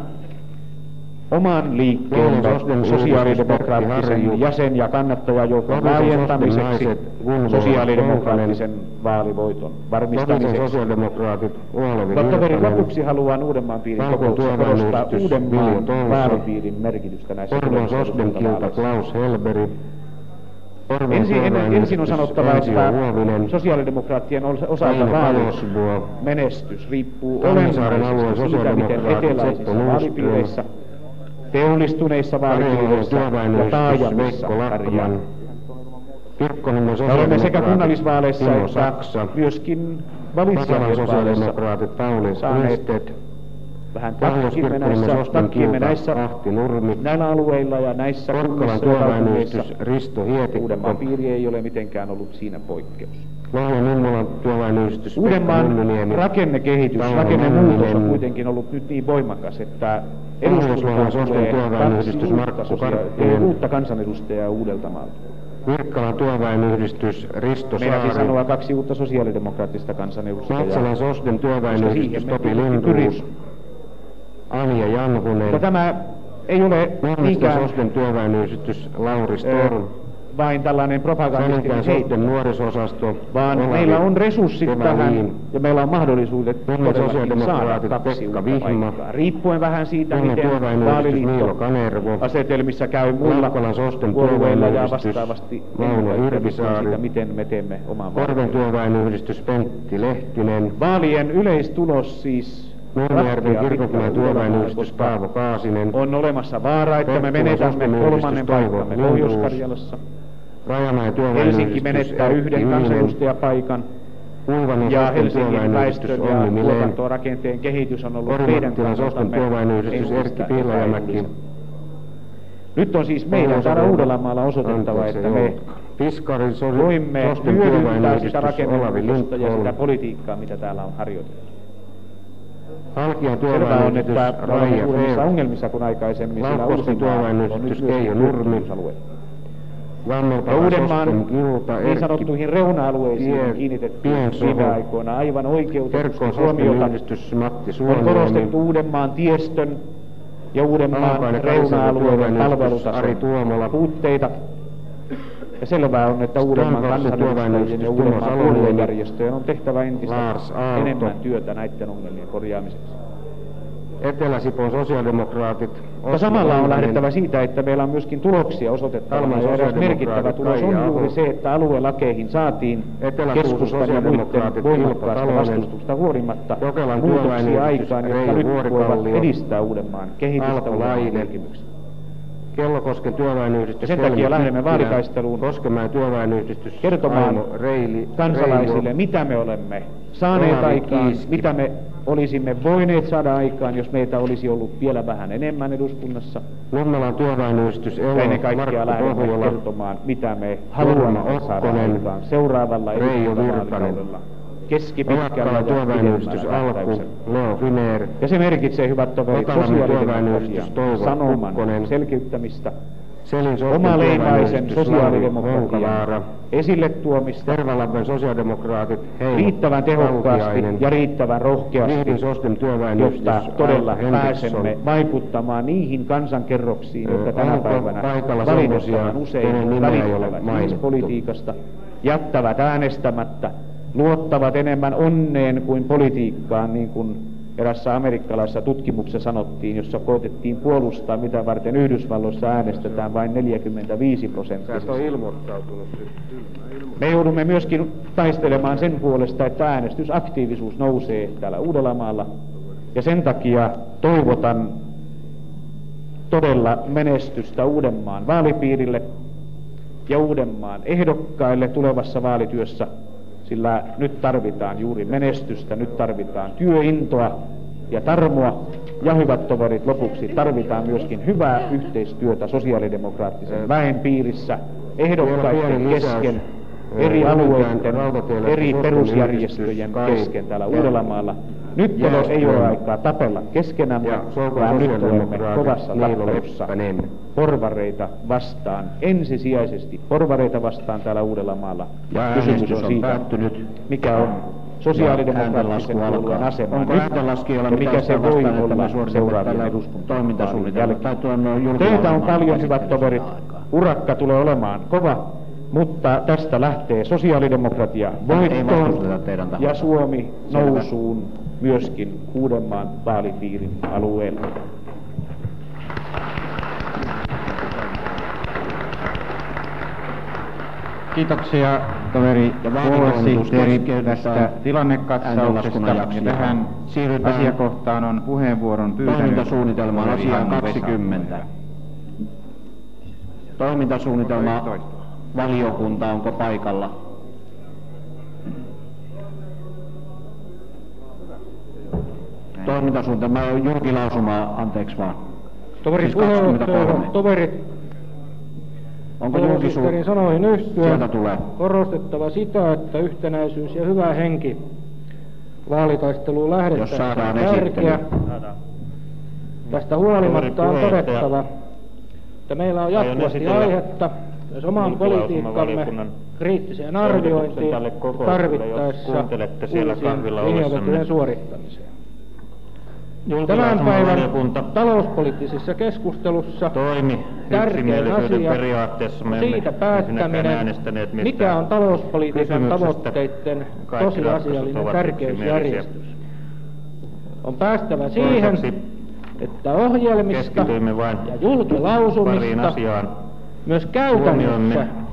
oman liikkeen sosiaalidemokraattisen jäsen- ja kannattajajoukon laajentamiseksi sosiaalidemokraattisen vaalivoiton varmistamiseksi. Toverin lopuksi haluan Uudenmaan piirin kokouksessa korostaa Uudenmaan vaalipiirin merkitystä näissä Ensin on sanottava, että sosiaalidemokraattien osalta vaalimenestys riippuu olennaisesti siitä, miten eteläisissä vaalipiireissä, teollistuneissa vaalipiireissä ja taajamissa pärjää. Olemme sekä kunnallisvaaleissa että myöskin valitsijamiesvaaleissa saaneet vähän takkimme näissä näillä alueilla ja näissä kunnissa ja kaupungeissa. Uudenmaan piiri ei ole mitenkään ollut siinä poikkeus. Uudemmaan rakennekehitys, rakennemuutos on kuitenkin ollut nyt niin voimakas, että eduskuntaan tulee 2 uutta kansanedustajaa Uudeltamaalta. Virkkalan työväenyhdistys Risto Saari. Meinasin sanoa 2 uutta sosiaalidemokraattista kansanedustajaa. Matsalan Sosden työväenyhdistys Topi Lindruus. Anja Janhunen. Mutta tämä ei ole niinkään Sosden työväenyhdistys Lauri Storm. Vain tällainen propagandistinen heitto, vaan meillä on resurssit tähän ja meillä on mahdollisuudet todellakin saada 2 uutta paikkaa. Riippuen vähän siitä, miten vaaliliitto asetelmissa käy muilla puolueilla ja vastaavasti siitä, miten me teemme oman Korven työväenyhdistys Pentti Lehtinen. Vaalien yleistulos siis Nurmijärven kirkonkylän työväenyhdistys Paavo Kaasinen. On olemassa vaara, että me menetämme kolmannen paikkamme Pohjois-Karjalassa. Rajamäen Helsinki työväenyhdistys menettää Erkki yhden Ylinen. kansanedustajapaikan. Uivanen Ja Sosken Helsingin väestön työväenyhdistys ja Olli Milen. tuotantorakenteen kehitys on ollut meidän Orimattilan Sosken kannaltamme työväenyhdistys Erkki entistä Pihlajamäki. epäedullisempaa. Nyt on siis meidän täällä Uudellamaalla osoitettava, että me Piskarin voimme Sosken hyödyntää sitä työväenyhdistys Olavi rakennemuutosta ja sitä Lindholm. politiikkaa, mitä täällä on harjoitettu. Halkian Selvä on, työväenyhdistys että me olemme Raija suuremmissa Feer. ongelmissa kuin aikaisemmin, sillä Laukkosken Uusimaa on työväenyhdistys nyt Keijo myöskin Nurmi. työttömyysalue. Ja Vammelpala Uudenmaan Sosken Ilta niin Erkki sanottuihin reuna-alueisiin on kiinnitetty Piensoho. viime aikoina aivan oikeutetusti Kerkkoon Sosken huomiota. yhdistys Matti On Suoniemi. korostettu Uudenmaan tiestön ja Uudenmaan Alapainen reuna-alueiden kansantyöyhdistys Ari palvelutason Tuomola. puutteita. Ja selvää on, että Uudenmaan Stoneboksen kansanedustajien ja työväenyhdistys Uudenmaan Timo Saloniemi. puoluejärjestöjen on tehtävä entistä Lars Aalto. enemmän työtä näiden ongelmien korjaamiseksi. Etelä-Sipon sosiaalidemokraatit. Mutta samalla on lähdettävä siitä, että meillä on myöskin tuloksia osoitettavana. Talman Ja eräs sosiaalidemokraatit merkittävä tulos on Kaija juuri Aho. se, että aluelakeihin saatiin Etelä-Kuusun keskustan ja muiden sosiaalidemokraatit voimakkaasta Ilkka Talonen. vastustusta huolimatta Jokelan muutoksia työväenyhdistys aikaan, jotka Reijo nyt voivat Vuorikallio. edistää Uudenmaan kehitystä Alpo Uudenmaan Laine. pyrkimyksiä. Kellokosken työväenyhdistys Ja sen takia Helmi lähdemme Kittilä. vaalitaisteluun Koskemäen työväenyhdistys kertomaan Aimo Reili. kansalaisille, Reijo. mitä me olemme saaneet Olavi aikaan, Kiiski. mitä me olisimme voineet saada aikaan, jos meitä olisi ollut vielä vähän enemmän eduskunnassa. Nurmelan työväenyhdistys Ja Elo ennen kaikkea Markku lähdemme Pohjola. kertomaan, mitä me haluamme Jorma saada Okkonen, aikaan seuraavalla Reijo eduskuntavaalikaudella keskipitkällä Ojakkala ja työväenyhdistys pidemmällä Alku tähtäyksellä. Leo Fineer. Ja se merkitsee, hyvät toverit, Otalammin työväenyhdistys sosiaalidemokratian Toivo sanoman Kukkonen. selkiyttämistä, Selin Sosken omaleimaisen työväenyhdistys sosiaalidemokratian Honkavaara. esille tuomista, Tervalabben sosiaalidemokraatit Heimo riittävän tehokkaasti Valtiainen. ja riittävän rohkeasti, Vihdin Sosken työväenyhdistys jotta todella Alpo Henriksson. pääsemme vaikuttamaan niihin kansankerroksiin, jotka tänä Onko päivänä paikalla valitettavan semmosia, usein kenen nimeä ei ole välittävät mainittu? ihmispolitiikasta, jättävät äänestämättä, luottavat enemmän onneen kuin politiikkaan, niin kuin erässä amerikkalaisessa tutkimuksessa sanottiin, jossa koetettiin puolustaa, mitä varten Yhdysvalloissa äänestetään vain 45%. on ilmoittautunut. Me joudumme myöskin taistelemaan sen puolesta, että äänestysaktiivisuus nousee täällä Uudellamaalla. Ja sen takia toivotan todella menestystä Uudenmaan vaalipiirille ja Uudenmaan ehdokkaille tulevassa vaalityössä, sillä nyt tarvitaan juuri menestystä, nyt tarvitaan työintoa ja tarmoa. Ja hyvät toverit, lopuksi tarvitaan myöskin hyvää yhteistyötä sosiaalidemokraattisen väen piirissä, ehdokkaiden kesken, eri alueiden, eri perusjärjestöjen kesken täällä Uudellamaalla. Nyt ei ole aikaa tapella keskenämme, vaan nyt olemme kovassa tappelussa porvareita vastaan, ensisijaisesti porvareita vastaan täällä Uudellamaalla. Kysymys on siitä, mikä on sosiaalidemokraattisen puolueen asema nyt ja mikä se voi olla seuraavien eduskuntavaalien jälkeen. Teitä on paljon, hyvät toverit. Urakka tulee olemaan kova, mutta tästä lähtee sosiaalidemokratia voittoon ja Suomi nousuun myöskin Uudenmaan vaalipiirin alueella. Kiitoksia toveri puoluesihteeri tästä tilannekatsauksesta. Ja tähän asiakohtaan on puheenvuoron pyytänyt Toimintasuunnitelmaan toveri asiaan Hannu 20. Toimintasuunnitelma valiokunta, onko paikalla? Toimintasuunnitelma on julkilausuma, anteeksi vaan. Toverit Siis 23. toverit, Onko puoluesihteerin sanoihin yhtyen Sieltä tulee. korostettava sitä, että yhtenäisyys ja hyvä henki vaalitaisteluun Jos lähdettäessä saadaan on tärkeä. esittely. Tästä huolimatta on todettava, että meillä on jatkuvasti aihetta myös oman politiikkamme kriittiseen arviointiin tarvittaessa uusien linjavetojen suorittamiseen. Tämän päivän talouspoliittisessa keskustelussa tärkein asia on siitä päättäminen, mikä on talouspolitiikan tavoitteiden tosiasiallinen tärkeysjärjestys. On päästävä siihen, että ohjelmista ja julkilausumista myös käytännössä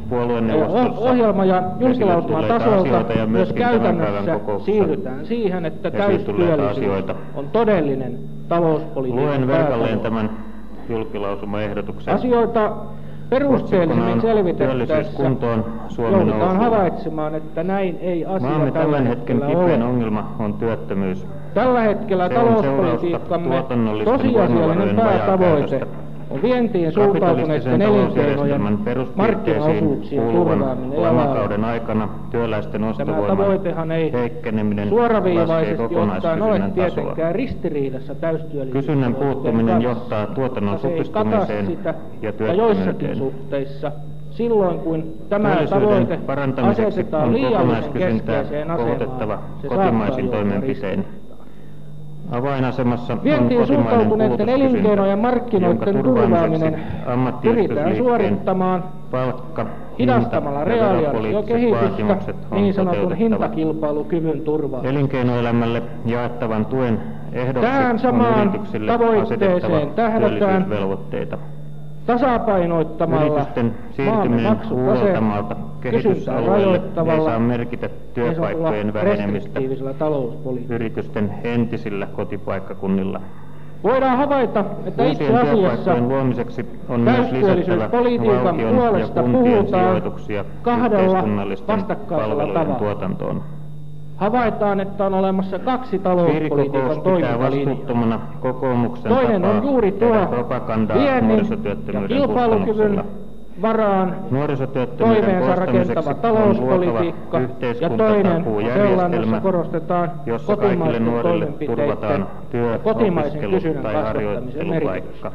puolueneuvostossa ohjelma- ja julkilausuman esille tulleita tasolta asioita ja myös myöskin tämän päivän käytännössä kokouksessa siirrytään siihen, että esiin tulleita täystyöllisyys asioita. on todellinen talouspolitiikan Luen verkalleen päätavoite. tämän julkilausumaehdotuksen. Asioita perusteellisemmin Työllisyys selvitettäessä kuntoon, Suomi joudutaan nousuun. havaitsemaan, että näin ei asia Maamme tällä tämän hetken hetkellä kipein ole. ongelma on työttömyys. Tällä hetkellä Se on talouspolitiikkamme seurausta tuotannollisten tosiasiallinen voimavarojen päätavoite vajaakäytöstä. on vientiin suuntautuneiden Kapitalistisen elinkeinojen talousjärjestelmän peruspiirteisiin markkinaosuuksien kuuluvan turvaaminen ja lamakauden aikana työläisten Tämä ostovoiman tavoitehan ei heikkeneminen laskee suoraviivaisesti ottaen ole kokonaiskysynnän tasoa. tietenkään ristiriidassa täystyöllisyyden Kysynnän puuttuminen kanssa, johtaa tuotannon mutta se ei kata supistumiseen sitä, ja ja joissakin työttömyyteen. suhteissa silloin kun tämä Työllisyyden tavoite parantamiseksi asetetaan on liiallisen kokonaiskysyntää keskeiseen kohotettava asemaan, se kotimaisin saattaa johtaa toimenpitein. ristiriitaan. Avainasemassa on Vientiin kotimainen suuntautuneiden elinkeinojen kulutuskysyntä, markkinoiden jonka turvaaminen turvaamiseksi pyritään ammattiyhdistysliikkeen suorittamaan palkka, hidastamalla hinta- ja reaaliarviokehitystä, veropoliittiset vaatimukset on niin sanotun toteutettava. hintakilpailukyvyn turvaamista. Elinkeinoelämälle jaettavan tuen ehdoksi Tähän on samaan yrityksille tavoitteeseen asetettava tähdätään työllisyysvelvoitteita. Tasapainoittamalla Yritysten maamme siirtyminen maksutase huoltamalta kysyntää kehitysalueelle ei rajoittavalla saa merkitä työpaikkojen vähenemistä restriktiivisellä talouspolitiikalla. yritysten entisillä kotipaikkakunnilla. Voidaan havaita, että itse Uusien asiassa työpaikkojen luomiseksi on myös lisättävä täystyöllisyyspolitiikan valtion ja puolesta kuntien puhutaan sijoituksia kahdella yhteiskunnallisten vastakkaisella palvelujen tavalla. tuotantoon. Havaitaan, että on olemassa kaksi talouspolitiikan Piirikokous pitää toimintalinjaa. vastuuttomana kokoomuksen Toinen tapaa on juuri tehdä tuo propagandaa viennin ja nuorisotyöttömyyden kilpailukyvyn kustannuksella. varaan Nuorisotyöttömyyden toimeensa poistamiseksi rakentava on talouspolitiikka luotava ja toinen on sellainen, yhteiskuntatakuujärjestelmä, jossa korostetaan jossa kaikille kotimaisten nuorille toimenpiteiden turvataan työ, ja kotimaisen opiskelu kysynnän tai kasvattamisen merkitys. harjoittelupaikka.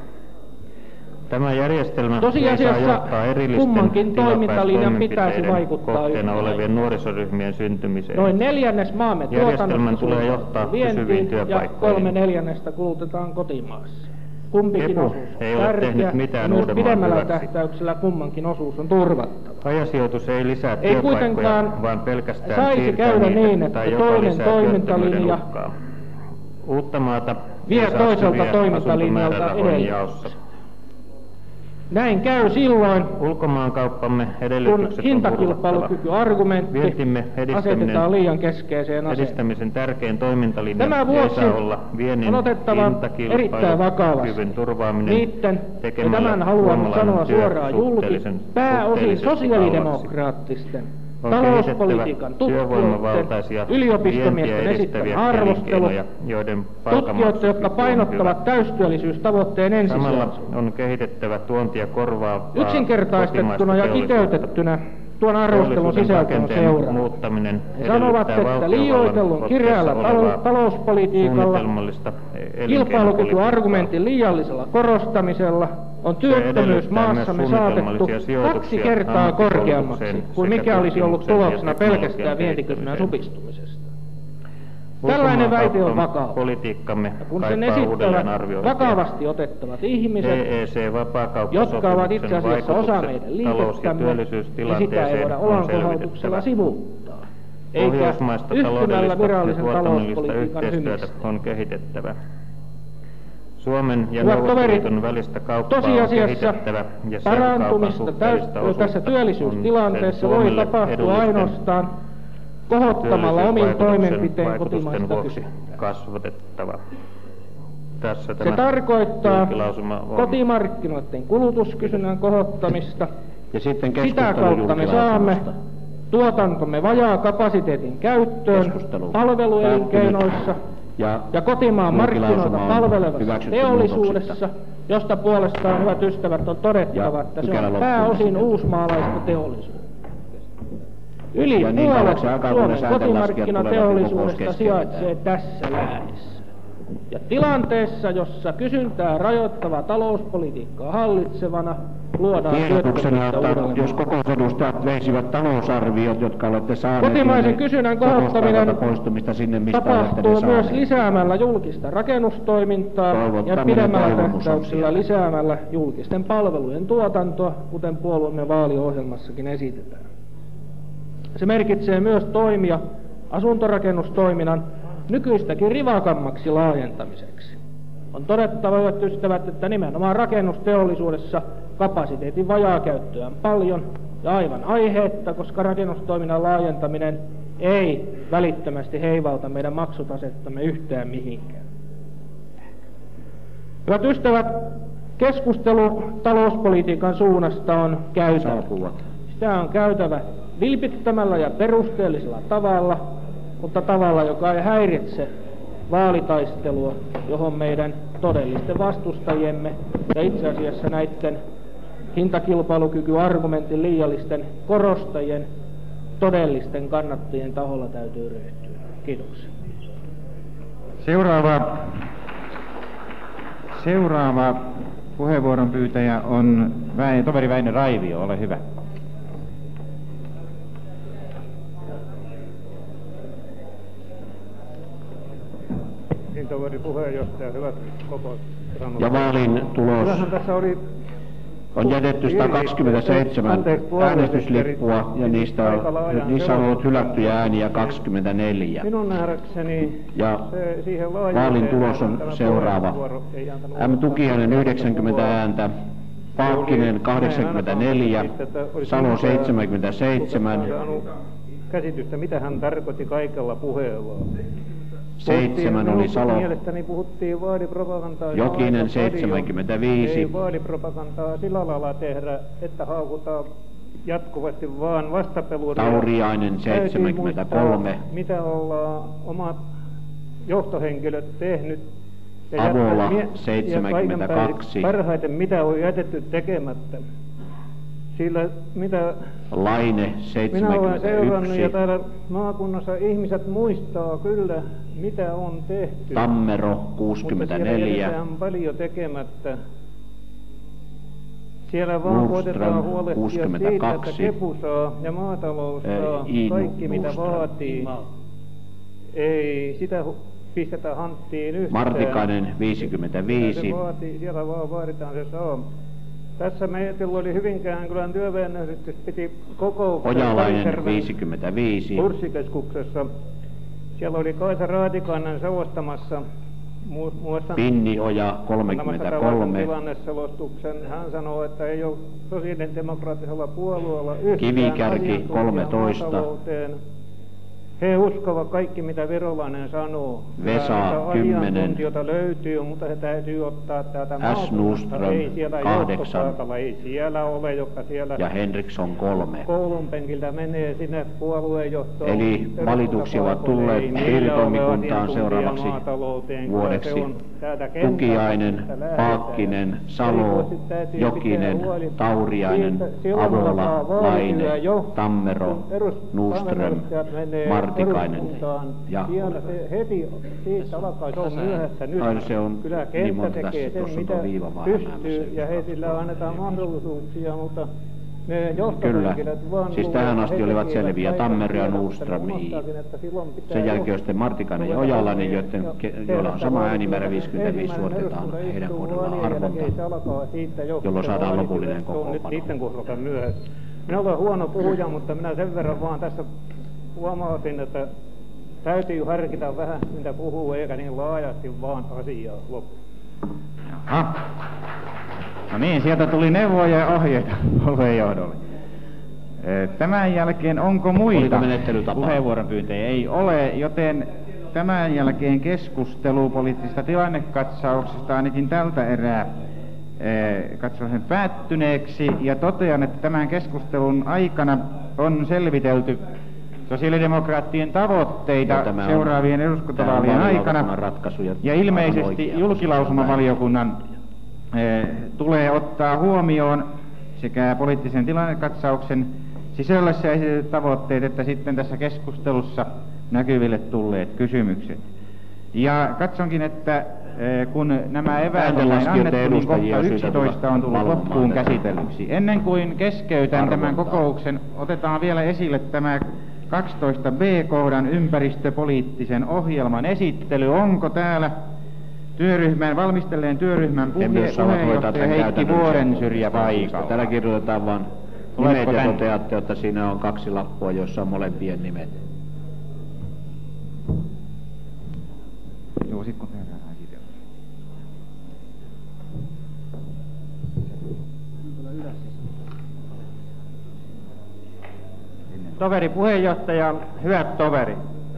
Tämä järjestelmä ei saa Tosiasiassa johtaa erillisten kummankin toimintalinjan pitäisi tilapäistoimenpiteiden vaikuttaa kohteena yhtä olevien nuorisoryhmien syntymiseen. Noin neljännes maamme Järjestelmän tuotannosta tulee suuntautuu johtaa pysyviin vientiin ja työpaikkoihin. 3/4 kulutetaan kotimaassa. Kumpikin Kepu osuus ei on ole tärkeä tehnyt mitään ja myös Uudenmaan pidemmällä hyväksi. tähtäyksellä kummankin osuus on turvattava. Hajasijoitus ei lisää Ei työpaikkoja, kuitenkaan vaan pelkästään saisi siirtää käydä niitä niin, että tai jopa toinen lisää työttömyyden toimintalinja uhkaa. Uuttamaata vie ei saa toiselta syviä toimintalinjalta asuntomäärärahojen edelleen. jaossa. Näin käy silloin, Ulkomaankauppamme kun edellytykset on turvattava. hintakilpailukykyargumentti Vientimme asetetaan liian keskeiseen asemaan. edistämisen tärkein toimintalinja Tämän ei vuoksi saa olla viennin on otettava erittäin vakavasti hintakilpailukyvyn turvaaminen niiden, ja tekemällä tämän haluan suomalainen sanoa työ suoraan julki, pääosin suhteellisesti sosiaalidemokraattisten On talouspolitiikan kehitettävä työvoimavaltaisia tutkijoiden, yliopistomiesten vientiä esittämä edistäviä arvostelu, elinkeinoja, joiden tutkijoita, palkanmaksukyky jotka on painottavat hyvä. täystyöllisyystavoitteen Samalla ensisijaisuutta. on kehitettävä tuontia korvaavaa Yksinkertaistettuna ja kotimaista teollisuutta. kiteytettynä tuon arvostelun Teollisuuden sisältö on rakenteen seuraava. muuttaminen He sanovat, edellyttää että valtiovallan liioitellun otteessa kireällä olevaa talouspolitiikalla, suunnitelmallista kilpailukykyargumentin liiallisella korostamisella on työttömyys edellyttää maassamme myös saatettu suunnitelmallisia 2 sijoituksia kertaa korkeammaksi ammattikoulutukseen kuin sekä mikä olisi ollut tutkimukseen ja tuloksena teknologian pelkästään vientikysynnän kehittämiseen. supistumisesta. Tällainen väite on vakava. Politiikkamme Ja kun sen kaipaa esittävät uudelleenarviointia. vakavasti otettavat ihmiset, jotka ovat itse EEC-vapaakauppasopimuksen asiassa osa vaikutukset meidän talous- ja liikettämme, niin sitä ei työllisyystilanteeseen voida on olankohautuksella selvitettävä. sivuuttaa, eikä Pohjoismaista yhtymällä taloudellista ja virallisen tuotannollista talouspolitiikan yhteistyötä hymistä. on kehitettävä. Suomen ja Hyvät Neuvostoliiton toverit, välistä kauppaa on tosiasiassa kehitettävä ja sen kaupan parantumista suhteellista osuutta tässä on työllisyystilanteessa voi Suomelle tapahtua edullisten ainoastaan kohottamalla omin toimenpiteen vaikutusten kotimaista vuoksi kysyntää. kasvatettava. Tässä Se tämä tarkoittaa julkilausuma on. kotimarkkinoiden kulutuskysynnän kohottamista. Ja sitten Sitä kautta me saamme tuotantomme vajaa kapasiteetin käyttöön Keskustelu palveluelinkeinoissa ja kotimaan markkinoita palvelevassa teollisuudessa, josta puolestaan, hyvät ystävät, on todettava, että se on pääosin uusmaalaista teollisuutta. Yli puolet Suomen kotimarkkinateollisuudesta sijaitsee tässä läänissä. Ja tilanteessa, jossa kysyntää rajoittava talouspolitiikkaa hallitsevana, luodaan Tiedotuksena, työttömyyttä että Uudellamaalla. jos kokousedustajat veisivät talousarviot, jotka olette saaneet, Kotimaisen niin ne kysynnän kohostavat kohottaminen poistumista sinne, mistä olette ne tapahtuu myös saaneet. lisäämällä julkista rakennustoimintaa ja Toivottaminen pidemmällä toivomus on tähtäyksellä siellä. lisäämällä julkisten palvelujen tuotantoa, kuten puolueemme vaaliohjelmassakin esitetään. Se merkitsee myös toimia asuntorakennustoiminnan nykyistäkin rivakammaksi laajentamiseksi. On todettava, hyvät ystävät, että nimenomaan rakennusteollisuudessa kapasiteetin vajaakäyttöä on paljon, Ja aivan aiheetta, koska rakennustoiminnan laajentaminen ei välittömästi heivauta meidän maksutasettamme yhtään mihinkään. Hyvät ystävät, keskustelu talouspolitiikan suunnasta on käytävä. Sitä on käytävä vilpittömällä ja perusteellisella tavalla, mutta tavalla, joka ei häiritse vaalitaistelua, johon meidän todellisten vastustajiemme ja itse asiassa näiden hintakilpailukykyargumentin liiallisten korostajien todellisten kannattajien taholla täytyy ryhtyä. Kiitoksia. Seuraava puheenvuoron pyytäjä on toveri Väinö Raivio, ole hyvä. Niin, toveri puheenjohtaja, hyvät koko Ja vaalin tulos on jätetty 127 äänestyslippua ja niissä on ollut hylättyjä ääniä 24. Minun nähdäkseni ja vaalin tulos on seuraava. M. Tukiainen 90 ääntä, Paakkinen 84, Salo 77, käsitystä, mitä hän tarkoitti kaikella puheella. 7 oli Salo, Mielestäni puhuttiin vaalipropagandaa. Jokinen 75. Ei vaalipropagandaa sillä lailla tehdä, että haukutaan jatkuvasti vaan vastapeluria. Tauriainen 73. Mitä ollaan omat johtohenkilöt tehnyt. Avola 72. Parhaiten mitä on jätetty tekemättä. Sillä mitä Laine minä olen seurannut 71. ja täällä maakunnassa ihmiset muistaa kyllä mitä on tehty. Tammero Mutta 64. siellä on paljon tekemättä. Siellä vaan koetetaan huolehtia 62. siitä, että kepu saa ja maatalous saa kaikki mitä vaatii. Ei sitä pistetä hanttiin yhtään. Martikainen 55. Se vaatii, siellä vaan vaaditaan se saa. Tässä meillä oli Hyvinkään kylän työväenyhdistys piti kokouksen Ojalainen 55. Kurssikeskuksessa. Siellä oli Kaisa Raatikainen selostamassa muassa Pinnioja 33. tilanneselostuksen. Hän sanoi, että ei ole sosiaalidemokraattisella puolueella yhtään Kivikärki 13. maatalouteen. He uskovat kaikki, mitä Virolainen sanoo. Vesa 10. Asiantuntijoita löytyy, mutta se täytyy ottaa täältä S. maakunnasta. Nuström Ei siellä 8. johtopaikalla, ei siellä ole, joka siellä Ja Henriksson 3. koulun penkiltä menee sinne puolueenjohtoon. Eli valituksia ovat tulleet piiritoimikuntaan seuraavaksi vuodeksi. Tukiainen, Paakkinen, Salo, Jokinen, Tauriainen, Avola, Laine, Tammero, Nuström, Martikainen ja siellä se heti siitä alkaa, se on myöhässä nyt. se on Kyllä niin kenttä monta tekee tässä, sen, tuossa on mitä tuo viiva vaan pystyy, hämäämässä. ja heillä annetaan mahdollisuuksia, mutta ne Kyllä. johtohenkilöt vaan Siis tähän asti olivat selviä Tammero ja Nordström. Sen jälkeen on sitten Martikainen ja Ojalainen, joilla on sama äänimäärä 55, suoritetaan heidän kohdallaan arvonta, jolloin saadaan lopullinen kokoonpano. Niiden kohdalta myöhässä. Minä olen huono puhuja, mutta minä sen verran vaan tässä huomautin, että täytyy harkita vähän, mitä puhuu, eikä niin laajasti vaan asiaa loppuun. Jaha. No niin, sieltä tuli neuvoja ja ohjeita johdolle. Tämän jälkeen onko muita puheenvuoronpyyntöjä? Ei ole, joten tämän jälkeen keskustelu poliittisesta tilannekatsauksesta ainakin tältä erää katson sen päättyneeksi ja totean, että tämän keskustelun aikana on selvitelty sosiaalidemokraattien tavoitteita seuraavien eduskuntavaalien aikana ja ilmeisesti julkilausumavaliokunnan tulee ottaa huomioon sekä poliittisen tilannekatsauksen sisällössä esitetyt tavoitteet että sitten tässä keskustelussa näkyville tulleet kysymykset. Ja katsonkin, että kun nämä eväät on näin annettu, niin kohta 11 on tullut loppuun käsitellyksi. Ennen kuin keskeytän tämän kokouksen, otetaan vielä esille tämä 12b-kohdan ympäristöpoliittisen ohjelman esittely. Onko täällä valmistelleen työryhmän puheenjohtaja Heikki Vuorensyrjä paikalla? Täällä kirjoitetaan vaan nimet ja toteatte, että siinä on 2 lappua, joissa on molempien nimet. Joo, sit kun tehdään esitellä. toveri puheenjohtaja, hyvät toverit.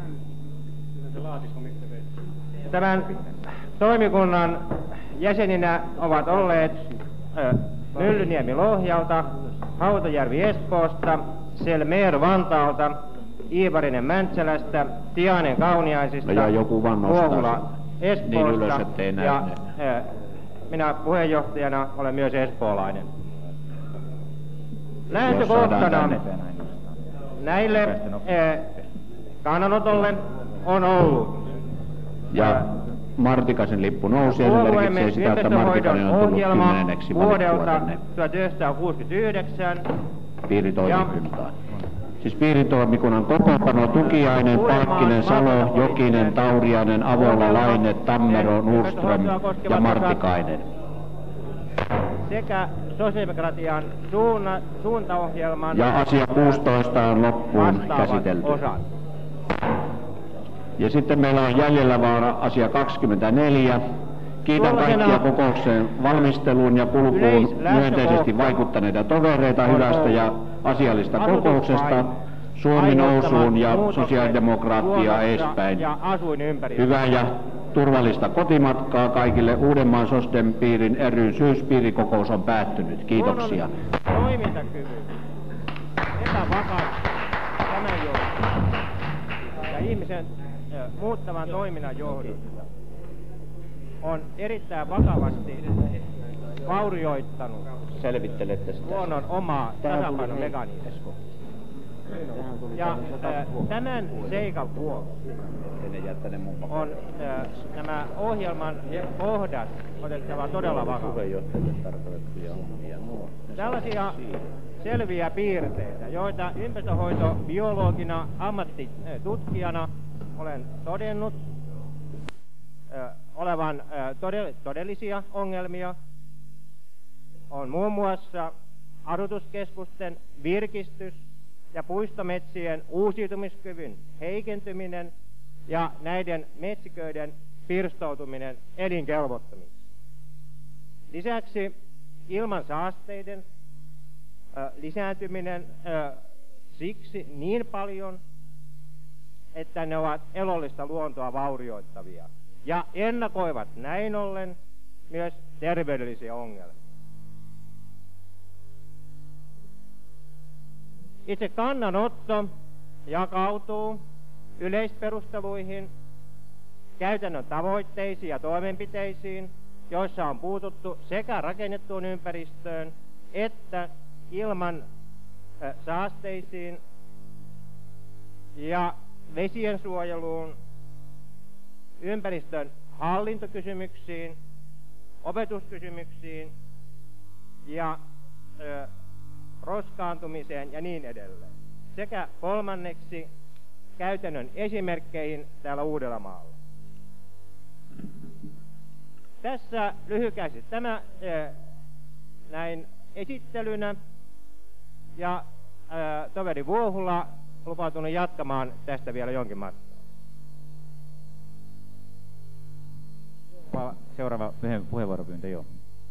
Tämän toimikunnan jäseninä ovat olleet Myllyniemi Lohjalta, Hautajärvi Espoosta, Selmer Vantaalta, Iivarinen Mäntsälästä, Tiainen Kauniaisista, ja joku vaan nostaa Kuohula Espoosta niin ylös, ettei näy ja ne. minä puheenjohtajana olen myös espoolainen. Jos Lähtökohtana saadaan tänne. näille kannanotolle on ollut Ja Martikaisen lippu nousi ja se merkitsee sitä, että Martikainen on tullut 10. vuodelta tänne 1969 piiritoimikuntaan. Siis piiritoimikunnan kokoonpano Tukiainen, Palkkinen, Salo, Jokinen, Tauriainen, Avola, Laine, Tammero, Nordström ja Martikainen. sekä sosiaalidemokratian suuntaohjelman Ja asia 16 on loppuun vastaavat käsitelty. osat. Ja sitten meillä on jäljellä vaan asia 24. Kiitän kaikkia kokouksen valmisteluun ja kulkuun myönteisesti vaikuttaneita tovereita hyvästä ja asiallista kokouksesta. Suomi nousuun ja sosiaalidemokraattia edespäin. Hyvää ja turvallista kotimatkaa kaikille. Uudenmaan Sosden piirin ryn syyspiirikokous on päättynyt. Kiitoksia. Toimintakyvyn epävakaus tämän johdosta ja ihmisen muuttavan toiminnan johdosta on erittäin vakavasti vaurioittanut luonnon omaa tasapainomekanismia. Ja tämän seikan vuoksi on nämä ohjelman kohdat otettava todella vakavasti. Tällaisia selviä piirteitä, joita ympäristöhoitobiologina, ammattitutkijana olen todennut olevan todellisia ongelmia, on muun muassa asutuskeskusten virkistys- ja puistometsien uusiutumiskyvyn heikentyminen ja näiden metsiköiden pirstoutuminen elinkelvottomiksi. Lisäksi ilman saasteiden lisääntyminen siksi niin paljon, että ne ovat elollista luontoa vaurioittavia ja ennakoivat näin ollen myös terveydellisiä ongelmia. Itse kannanotto jakautuu yleisperusteluihin, käytännön tavoitteisiin ja toimenpiteisiin, joissa on puututtu sekä rakennettuun ympäristöön että ilman saasteisiin ja vesien suojeluun, ympäristön hallintokysymyksiin, opetuskysymyksiin ja roskaantumiseen ja niin edelleen. Sekä kolmanneksi käytännön esimerkkeihin täällä Uudellamaalla. Tässä lyhykäisesti tämä näin esittelynä ja toveri Vuohula lupautunut jatkamaan tästä vielä jonkin matkaa. Seuraava puheenvuoropyyntö, joo.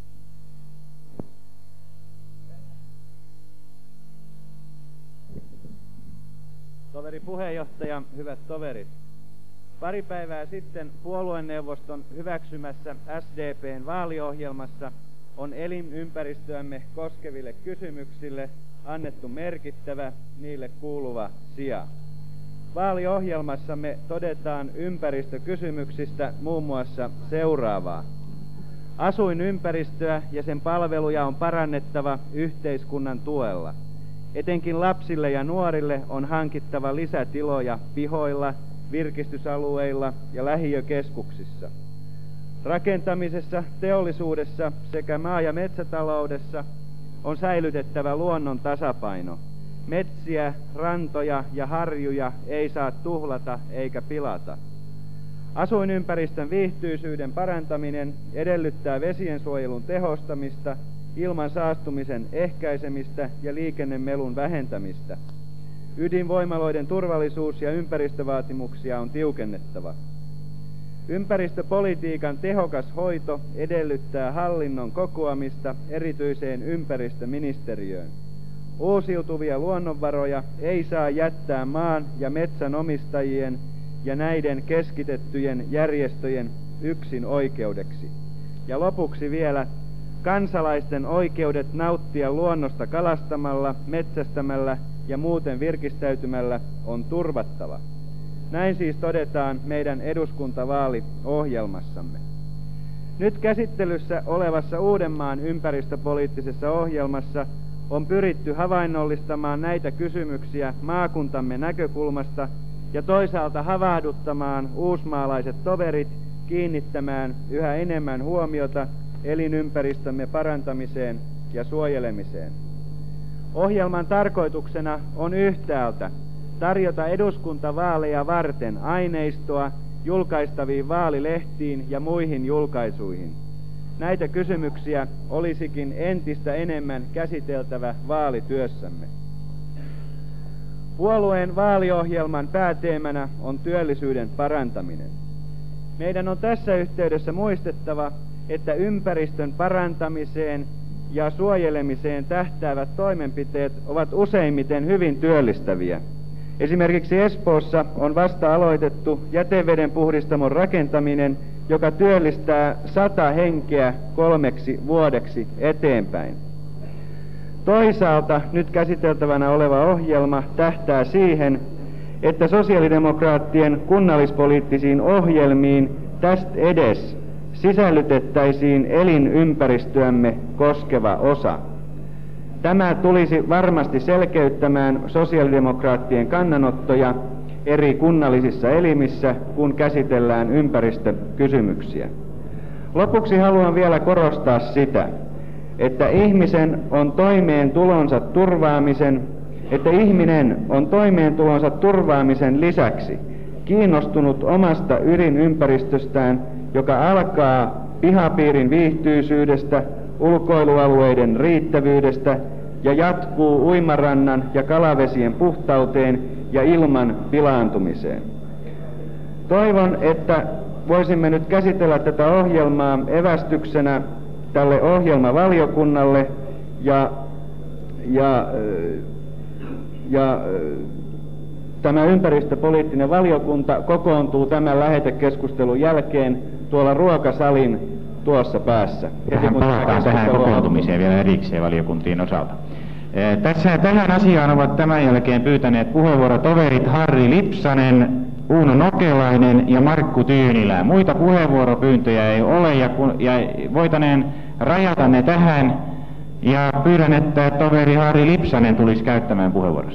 Toveri puheenjohtaja, hyvät toverit. Pari päivää sitten puolueneuvoston hyväksymässä SDP:n vaaliohjelmassa on elinympäristöämme koskeville kysymyksille annettu merkittävä, niille kuuluva sija. Vaaliohjelmassamme todetaan ympäristökysymyksistä muun muassa seuraavaa. Asuinympäristöä ja sen palveluja on parannettava yhteiskunnan tuella. Etenkin lapsille ja nuorille on hankittava lisätiloja pihoilla, virkistysalueilla ja lähiökeskuksissa. Rakentamisessa, teollisuudessa sekä maa- ja metsätaloudessa on säilytettävä luonnon tasapaino. Metsiä, rantoja ja harjuja ei saa tuhlata eikä pilata. Asuinympäristön viihtyisyyden parantaminen edellyttää vesiensuojelun tehostamista, ilman saastumisen ehkäisemistä ja liikennemelun vähentämistä. Ydinvoimaloiden turvallisuus- ja ympäristövaatimuksia on tiukennettava. Ympäristöpolitiikan tehokas hoito edellyttää hallinnon kokoamista erityiseen ympäristöministeriöön. Uusiutuvia luonnonvaroja ei saa jättää maan ja metsänomistajien ja näiden keskitettyjen järjestöjen yksin oikeudeksi. Ja lopuksi vielä kansalaisten oikeudet nauttia luonnosta kalastamalla, metsästämällä ja muuten virkistäytymällä on turvattava. Näin siis todetaan meidän eduskuntavaaliohjelmassamme. Nyt käsittelyssä olevassa Uudenmaan ympäristöpoliittisessa ohjelmassa on pyritty havainnollistamaan näitä kysymyksiä maakuntamme näkökulmasta ja toisaalta havahduttamaan uusmaalaiset toverit kiinnittämään yhä enemmän huomiota elinympäristömme parantamiseen ja suojelemiseen. Ohjelman tarkoituksena on yhtäältä tarjota eduskuntavaaleja varten aineistoa julkaistaviin vaalilehtiin ja muihin julkaisuihin. Näitä kysymyksiä olisikin entistä enemmän käsiteltävä vaalityössämme. Puolueen vaaliohjelman pääteemana on työllisyyden parantaminen. Meidän on tässä yhteydessä muistettava, että ympäristön parantamiseen ja suojelemiseen tähtäävät toimenpiteet ovat useimmiten hyvin työllistäviä. Esimerkiksi Espoossa on vasta aloitettu jätevedenpuhdistamon rakentaminen, joka työllistää 100 henkeä 3 vuodeksi eteenpäin. Toisaalta nyt käsiteltävänä oleva ohjelma tähtää siihen, että sosiaalidemokraattien kunnallispoliittisiin ohjelmiin tästä edes sisällytettäisiin elinympäristöämme koskeva osa. Tämä tulisi varmasti selkeyttämään sosiaalidemokraattien kannanottoja eri kunnallisissa elimissä, kun käsitellään ympäristökysymyksiä. Lopuksi haluan vielä korostaa sitä, että ihminen on toimeentulonsa turvaamisen lisäksi kiinnostunut omasta ydinympäristöstään, joka alkaa pihapiirin viihtyisyydestä, ulkoilualueiden riittävyydestä ja jatkuu uimarannan ja kalavesien puhtauteen ja ilman pilaantumiseen. Toivon, että voisimme nyt käsitellä tätä ohjelmaa evästyksenä tälle ohjelmavaliokunnalle ja tämä ympäristöpoliittinen valiokunta kokoontuu tämän lähetekeskustelun jälkeen tuolla ruokasalin tuossa päässä. Tähän palataan tähän kokoontumiseen vielä erikseen valiokuntien osalta. Tähän asiaan ovat tämän jälkeen pyytäneet puheenvuorotoverit Harri Lipsanen, Uuno Nokelainen ja Markku Tyynilä. Muita puheenvuoropyyntöjä ei ole ja voitaneen rajata ne tähän ja pyydän, että toveri Harri Lipsanen tulisi käyttämään puheenvuorossa.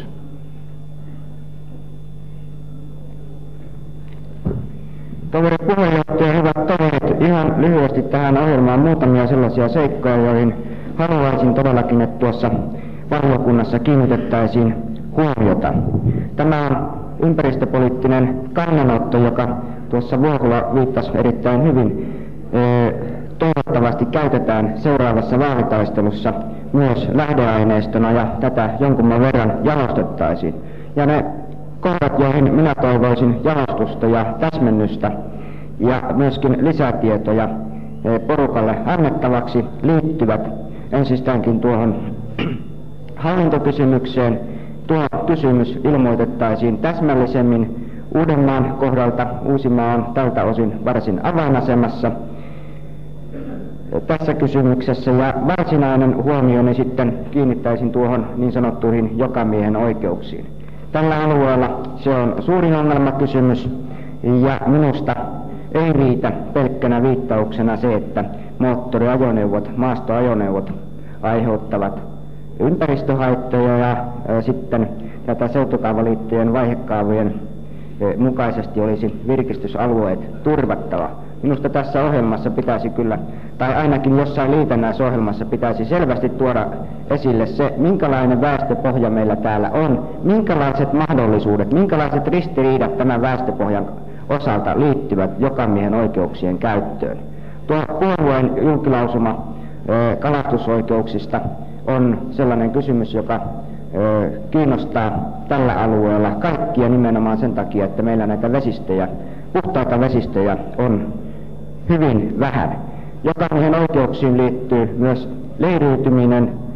Toveri puheenjohtaja, hyvät toverit, ihan lyhyesti tähän ohjelmaan muutamia sellaisia seikkoja, joihin haluaisin todellakin, että tuossa valiokunnassa kiinnitettäisiin huomiota. Tämä on ympäristöpoliittinen kannanotto, joka tuossa Vuohula viittasi erittäin hyvin. Toivottavasti käytetään seuraavassa vaalitaistelussa myös lähdeaineistona ja tätä jonkun verran jalostettaisiin. Ja ne kohdat, joihin minä toivoisin jalostusta ja täsmennystä ja myöskin lisätietoja porukalle annettavaksi, liittyvät ensistäänkin tuohon hallintokysymykseen. Tuo kysymys ilmoitettaisiin täsmällisemmin Uudenmaan kohdalta. Uusimaa on tältä osin varsin avainasemassa tässä kysymyksessä, ja varsinainen huomioni sitten kiinnittäisin tuohon niin sanottuihin jokamiehen oikeuksiin. Tällä alueella se on suurin ongelmakysymys, ja minusta ei riitä pelkkänä viittauksena se, että moottoriajoneuvot, maastoajoneuvot aiheuttavat ympäristöhaittoja ja sitten tätä seutukaavaliittojen vaihekaavojen mukaisesti olisi virkistysalueet turvattava. Minusta tässä ohjelmassa pitäisi kyllä, tai ainakin jossain liitännäisohjelmassa pitäisi selvästi tuoda esille se, minkälainen väestöpohja meillä täällä on, minkälaiset mahdollisuudet, minkälaiset ristiriidat tämän väestöpohjan osalta liittyvät jokamiehen oikeuksien käyttöön. Tuo puolueen julkilausuma kalastusoikeuksista on sellainen kysymys, joka kiinnostaa tällä alueella kaikkia nimenomaan sen takia, että meillä näitä vesistöjä, puhtaita vesistöjä on hyvin vähän. Jokamiehen oikeuksiin liittyy myös leiriytyminen,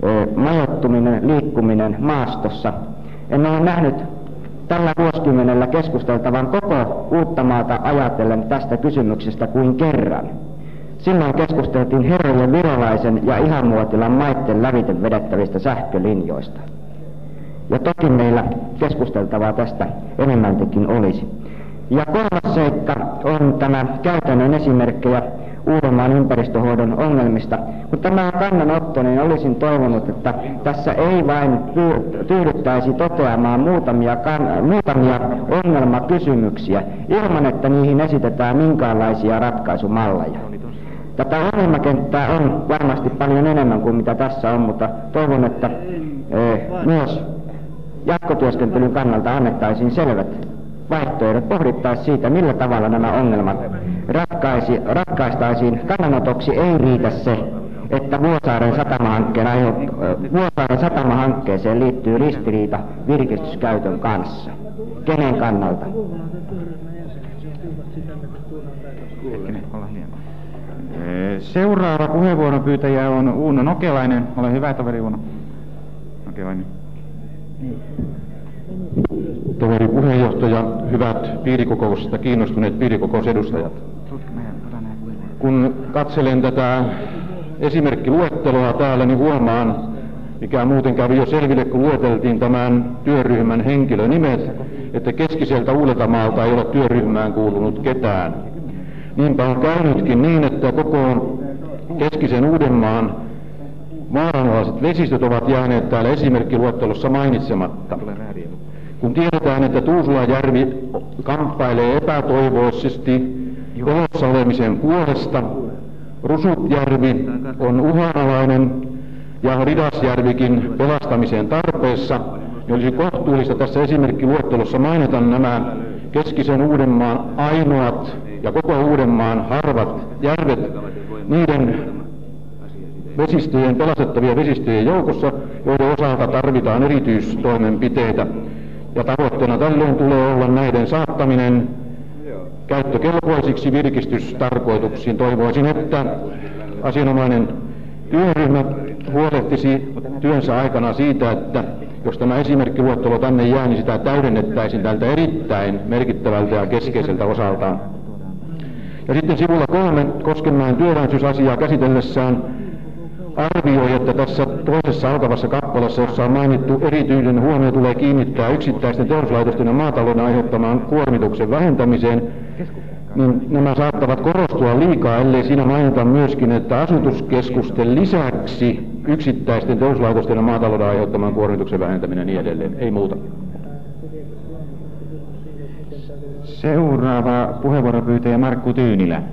majoittuminen, liikkuminen maastossa. En ole nähnyt tällä vuosikymmenellä keskusteltavan koko Uuttamaata ajatellen tästä kysymyksestä kuin kerran. Silloin keskusteltiin herrojen Virolaisen ja Ihamuotilan maitten lävite vedettävistä sähkölinjoista. Ja toki meillä keskusteltavaa tästä enemmältikin olisi. Ja kolmas seikka on tämä käytännön esimerkkejä Uudenmaan ympäristöhoidon ongelmista. Kun tämä on kannanotto, niin olisin toivonut, että tässä ei vain tyydyttäisi toteamaan muutamia ongelmakysymyksiä, ilman että niihin esitetään minkäänlaisia ratkaisumalleja. Tätä ongelmakenttää on varmasti paljon enemmän kuin mitä tässä on, mutta toivon, että myös jatkotyöskentelyn kannalta annettaisiin selvät vaihtoehdot, pohdittaisiin siitä, millä tavalla nämä ongelmat ratkaistaisiin. Kannanotoksi ei riitä se, että Vuosaaren satamahankkeeseen liittyy ristiriita virkistyskäytön kanssa. Kenen kannalta? Seuraava puheenvuoron pyytäjä on Uuno Nokelainen. Ole hyvä, toveri Uuno Nokelainen. Toveri puheenjohtaja, hyvät piirikokouksesta kiinnostuneet piirikokousedustajat. Kun katselen tätä esimerkkiluetteloa täällä, niin huomaan, mikä muuten kävi jo selville, kun lueteltiin tämän työryhmän henkilönimet, että keskiseltä Uudeltamaalta ei ole työryhmään kuulunut ketään. Niinpä on käynytkin niin, että koko keskisen Uudenmaan vaaranalaiset vesistöt ovat jääneet täällä esimerkkiluettelossa mainitsematta. Kun tiedetään, että Tuusulajärvi kamppailee epätoivoisesti elossa olemisen puolesta, Rusutjärvi on uhanalainen ja Ridasjärvikin pelastamisen tarpeessa, niin olisi kohtuullista tässä esimerkkiluettelossa mainita nämä keskisen Uudenmaan ainoat ja koko Uudenmaan harvat järvet niiden vesistöjen, pelastettavien vesistöjen joukossa, joiden osalta tarvitaan erityistoimenpiteitä. Ja tavoitteena tällöin tulee olla näiden saattaminen käyttökelpoisiksi virkistystarkoituksiin. Toivoisin, että asianomainen työryhmä huolehtisi työnsä aikana siitä, että jos tämä esimerkkiluettelo tänne jää, niin sitä täydennettäisiin tältä erittäin merkittävältä ja keskeiseltä osaltaan. Ja sitten sivulla 3 Koskenmäen työläisyysasiaa käsitellessään arvioi, että tässä toisessa alkavassa kappaleessa, jossa on mainittu erityinen huomio tulee kiinnittää yksittäisten teollisuuslaitosten ja maatalouden aiheuttamaan kuormituksen vähentämiseen, niin nämä saattavat korostua liikaa, ellei siinä mainita myöskin, että asutuskeskusten lisäksi yksittäisten teollisuuslaitosten ja maatalouden aiheuttamaan kuormituksen vähentäminen niin edelleen. Ei muuta. Seuraava puheenvuoropyytäjä Markku Tyynilä.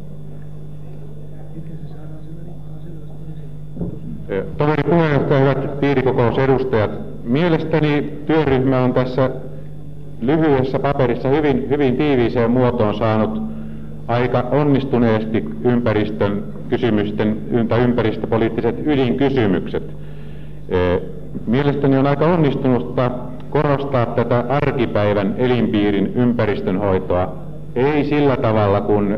Toveri puheenjohtaja, hyvät piirikokousedustajat. Mielestäni työryhmä on tässä lyhyessä paperissa hyvin tiiviiseen muotoon saanut aika onnistuneesti ympäristön kysymysten tai ympäristöpoliittiset ydinkysymykset. Mielestäni on aika onnistunutta korostaa tätä arkipäivän elinpiirin ympäristönhoitoa, ei sillä tavalla kuin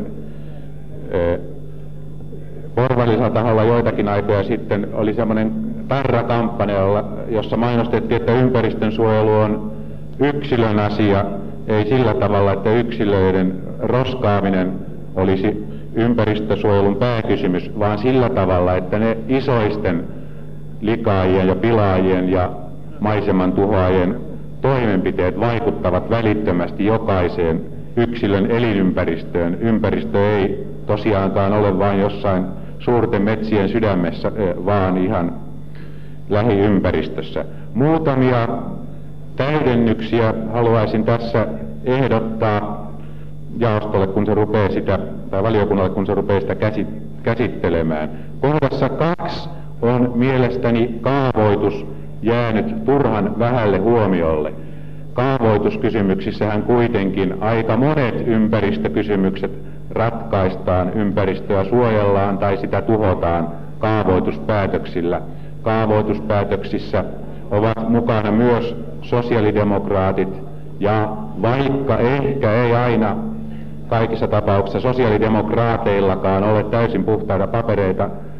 porvallisella taholla joitakin aikoja sitten oli semmoinen tarrakampanja, jossa mainostettiin, että ympäristönsuojelu on yksilön asia, ei sillä tavalla, että yksilöiden roskaaminen olisi ympäristösuojelun pääkysymys, vaan sillä tavalla, että ne isoisten likaajien ja pilaajien ja maiseman tuhoajien toimenpiteet vaikuttavat välittömästi jokaiseen yksilön elinympäristöön. Ympäristö ei tosiaankaan ole vain jossain suurten metsien sydämessä, vaan ihan lähiympäristössä. Muutamia täydennyksiä haluaisin tässä ehdottaa jaostolle, kun se rupeaa sitä, tai valiokunnalle, kun se rupeaa sitä käsittelemään. Kohdassa 2 on mielestäni kaavoitus jäänyt turhan vähälle huomiolle. Kaavoituskysymyksissähän kuitenkin aika monet ympäristökysymykset ratkaistaan, ympäristöä suojellaan tai sitä tuhotaan kaavoituspäätöksillä. Kaavoituspäätöksissä ovat mukana myös sosiaalidemokraatit, ja vaikka ehkä ei aina kaikissa tapauksissa sosiaalidemokraateillakaan ole täysin puhtaita papereita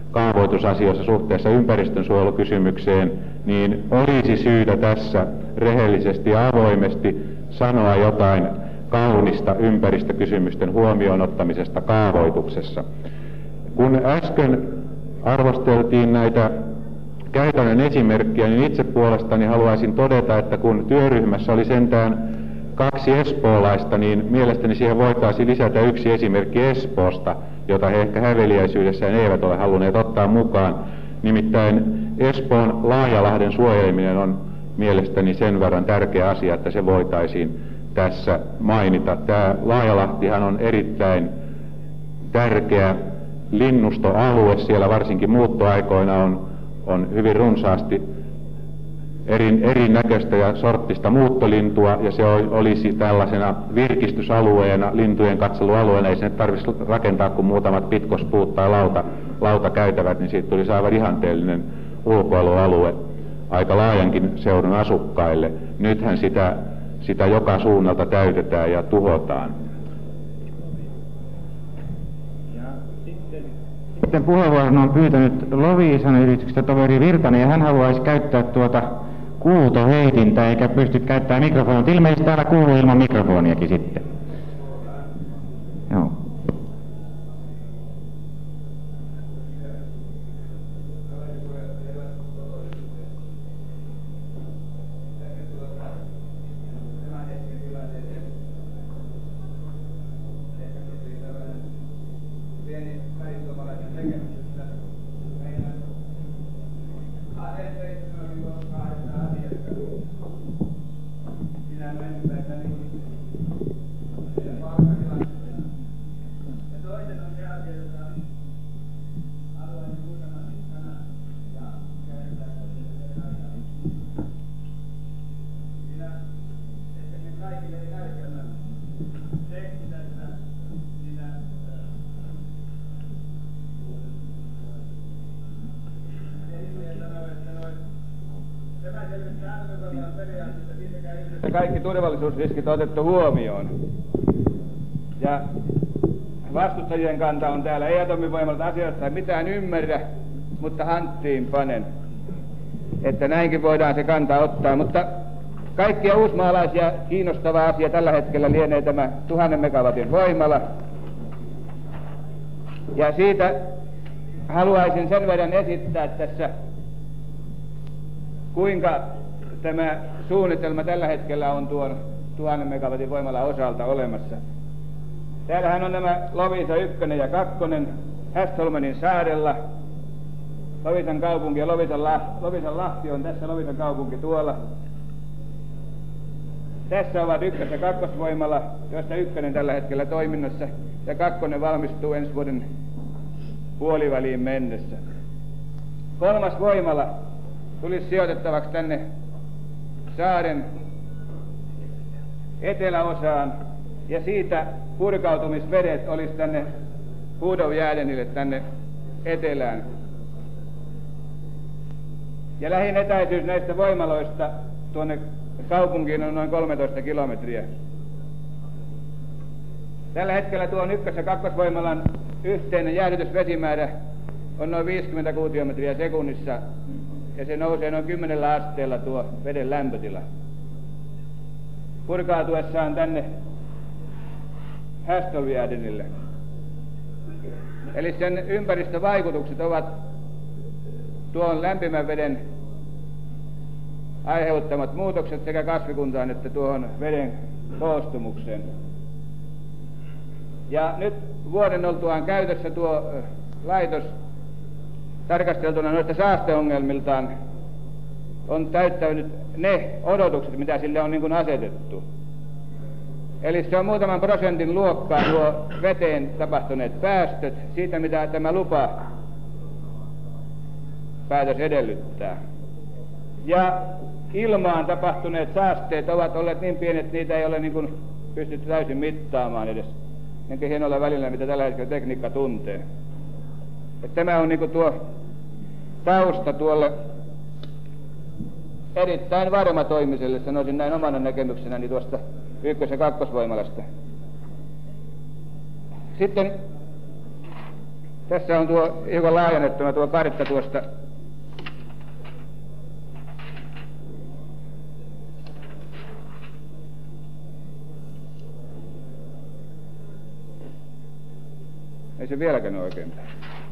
kaavoitusasioissa suhteessa ympäristönsuojelukysymykseen, niin olisi syytä tässä rehellisesti ja avoimesti sanoa jotain kaunista ympäristökysymysten huomioon ottamisesta kaavoituksessa. Kun äsken arvosteltiin näitä käytännön esimerkkiä, niin itse puolestani haluaisin todeta, että kun työryhmässä oli sentään 2 espoolaista, niin mielestäni siihen voitaisiin lisätä 1 esimerkki Espoosta, jota he ehkä häveliäisyydessään eivät ole halunneet ottaa mukaan. Nimittäin Espoon Laajalahden suojeleminen on mielestäni sen verran tärkeä asia, että se voitaisiin tässä mainita. Tämä Laajalahtihan on erittäin tärkeä linnustoalue. Siellä varsinkin muuttoaikoina on hyvin runsaasti erinäköistä ja sorttista muuttolintua, ja se olisi tällaisena virkistysalueena, lintujen katselualueena, ei sinne tarvitsisi rakentaa kuin muutamat pitkospuut tai lautakäytävät, niin siitä tulisi aivan ihanteellinen ulkoilualue aika laajankin seudun asukkaille. Nythän sitä joka suunnalta täytetään ja tuhotaan. Sitten puheenvuoron on pyytänyt Loviisan yrityksestä toveri Virtanen, ja hän haluaisi käyttää tuota kuultoheitintä eikä pysty käyttämään mikrofonia, mutta ilmeisesti täällä kuuluu ilman mikrofoniakin sitten. Joo. Kaikki turvallisuusriskit on otettu huomioon. Ja vastustajien kanta on täällä, ei atomivoimalta asioista ei mitään ymmärrä, mutta hanttiin panen. Että näinkin voidaan se kanta ottaa, mutta kaikkia uusmaalaisia kiinnostava asia tällä hetkellä lienee tämä 1000 megawatin voimala. Ja siitä haluaisin sen verran esittää tässä, kuinka tämä suunnitelma tällä hetkellä on tuon 1000 megawatin voimala osalta olemassa. Täällähän on nämä Loviisa 1 ja 2, Hästholmenin saarella, Loviisan kaupunki ja Loviisan lahti on tässä, Loviisan kaupunki tuolla. Tässä ovat 1 ja 2 voimala, joista 1 tällä hetkellä toiminnassa ja 2 valmistuu ensi vuoden puoliväliin mennessä. 3. voimala tulisi sijoitettavaksi tänne saaren eteläosaan, ja siitä purkautumisvedet olisi tänne Huudonjärvenille tänne etelään. Ja lähin etäisyys näistä voimaloista tuonne kaupunkiin on noin 13 kilometriä. Tällä hetkellä tuon 1 ja 2 voimalan yhteinen jäähdytysvesimäärä on noin 50 kuutiometriä sekunnissa, ja se nousee noin 10 asteella tuo veden lämpötila. Purkautuessaan tänne Hästholmjärvenille. Eli sen ympäristövaikutukset ovat tuon lämpimän veden aiheuttamat muutokset sekä kasvikuntaan että tuohon veden koostumukseen. Ja nyt vuoden oltuaan käytössä tuo laitos tarkasteltuna noista saasteongelmiltaan on täyttänyt ne odotukset, mitä sille on niin kuin asetettu. Eli se on muutaman prosentin luokkaa nuo veteen tapahtuneet päästöt siitä, mitä tämä lupapäätös edellyttää. Ja ilmaan tapahtuneet saasteet ovat olleet niin pienet, että niitä ei ole niin kuin pystytty täysin mittaamaan edes. Enkä hienolla välillä, mitä tällä hetkellä tekniikka tuntee. Että tämä on niin kuin tuo tausta tuolle erittäin varmatoimiselle, sanoisin näin omana näkemyksenäni tuosta 1- ja 2-voimalasta. Sitten Tässä on tuo hiukan laajennettuna tuo kartta tuosta. Ei se vieläkään ole oikein päin.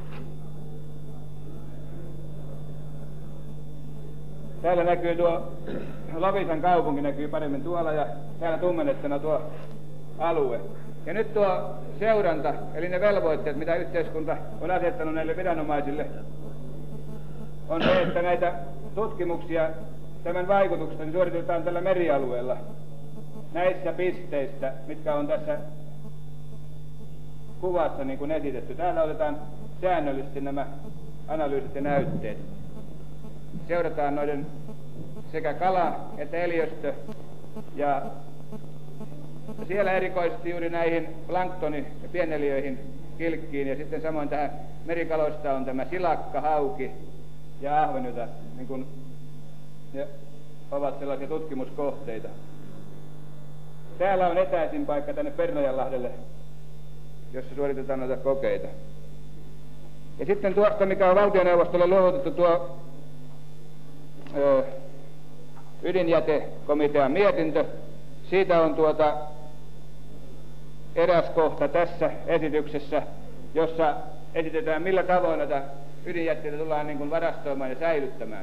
Täällä näkyy tuo Loviisan kaupunki näkyy paremmin tuolla ja täällä tummennettuna tuo alue. Ja nyt tuo seuranta, eli ne velvoitteet, mitä yhteiskunta on asettanut näille viranomaisille, on se, että näitä tutkimuksia tämän vaikutuksesta niin suoritetaan tällä merialueella näissä pisteissä, mitkä on tässä kuvassa niin kuin esitetty. Täällä otetaan säännöllisesti nämä analyysit ja näytteet. Seurataan noiden sekä kala- että eliöstö ja siellä erikoisesti juuri näihin planktoni- ja pieneliöihin, kilkkiin ja sitten samoin tähän merikaloista on tämä silakka, hauki ja ahven, jota niin kuin ne ovat sellaisia tutkimuskohteita. Täällä on etäisin paikka tänne Pernojanlahdelle, jossa suoritetaan noita kokeita. Ja sitten tuosta, mikä on valtioneuvostolle luovutettu tuo ydinjätekomitean mietintö, siitä on eräs kohta tässä esityksessä, jossa esitetään millä tavoin näitä ydinjätteitä tullaan niin kuin varastoimaan ja säilyttämään.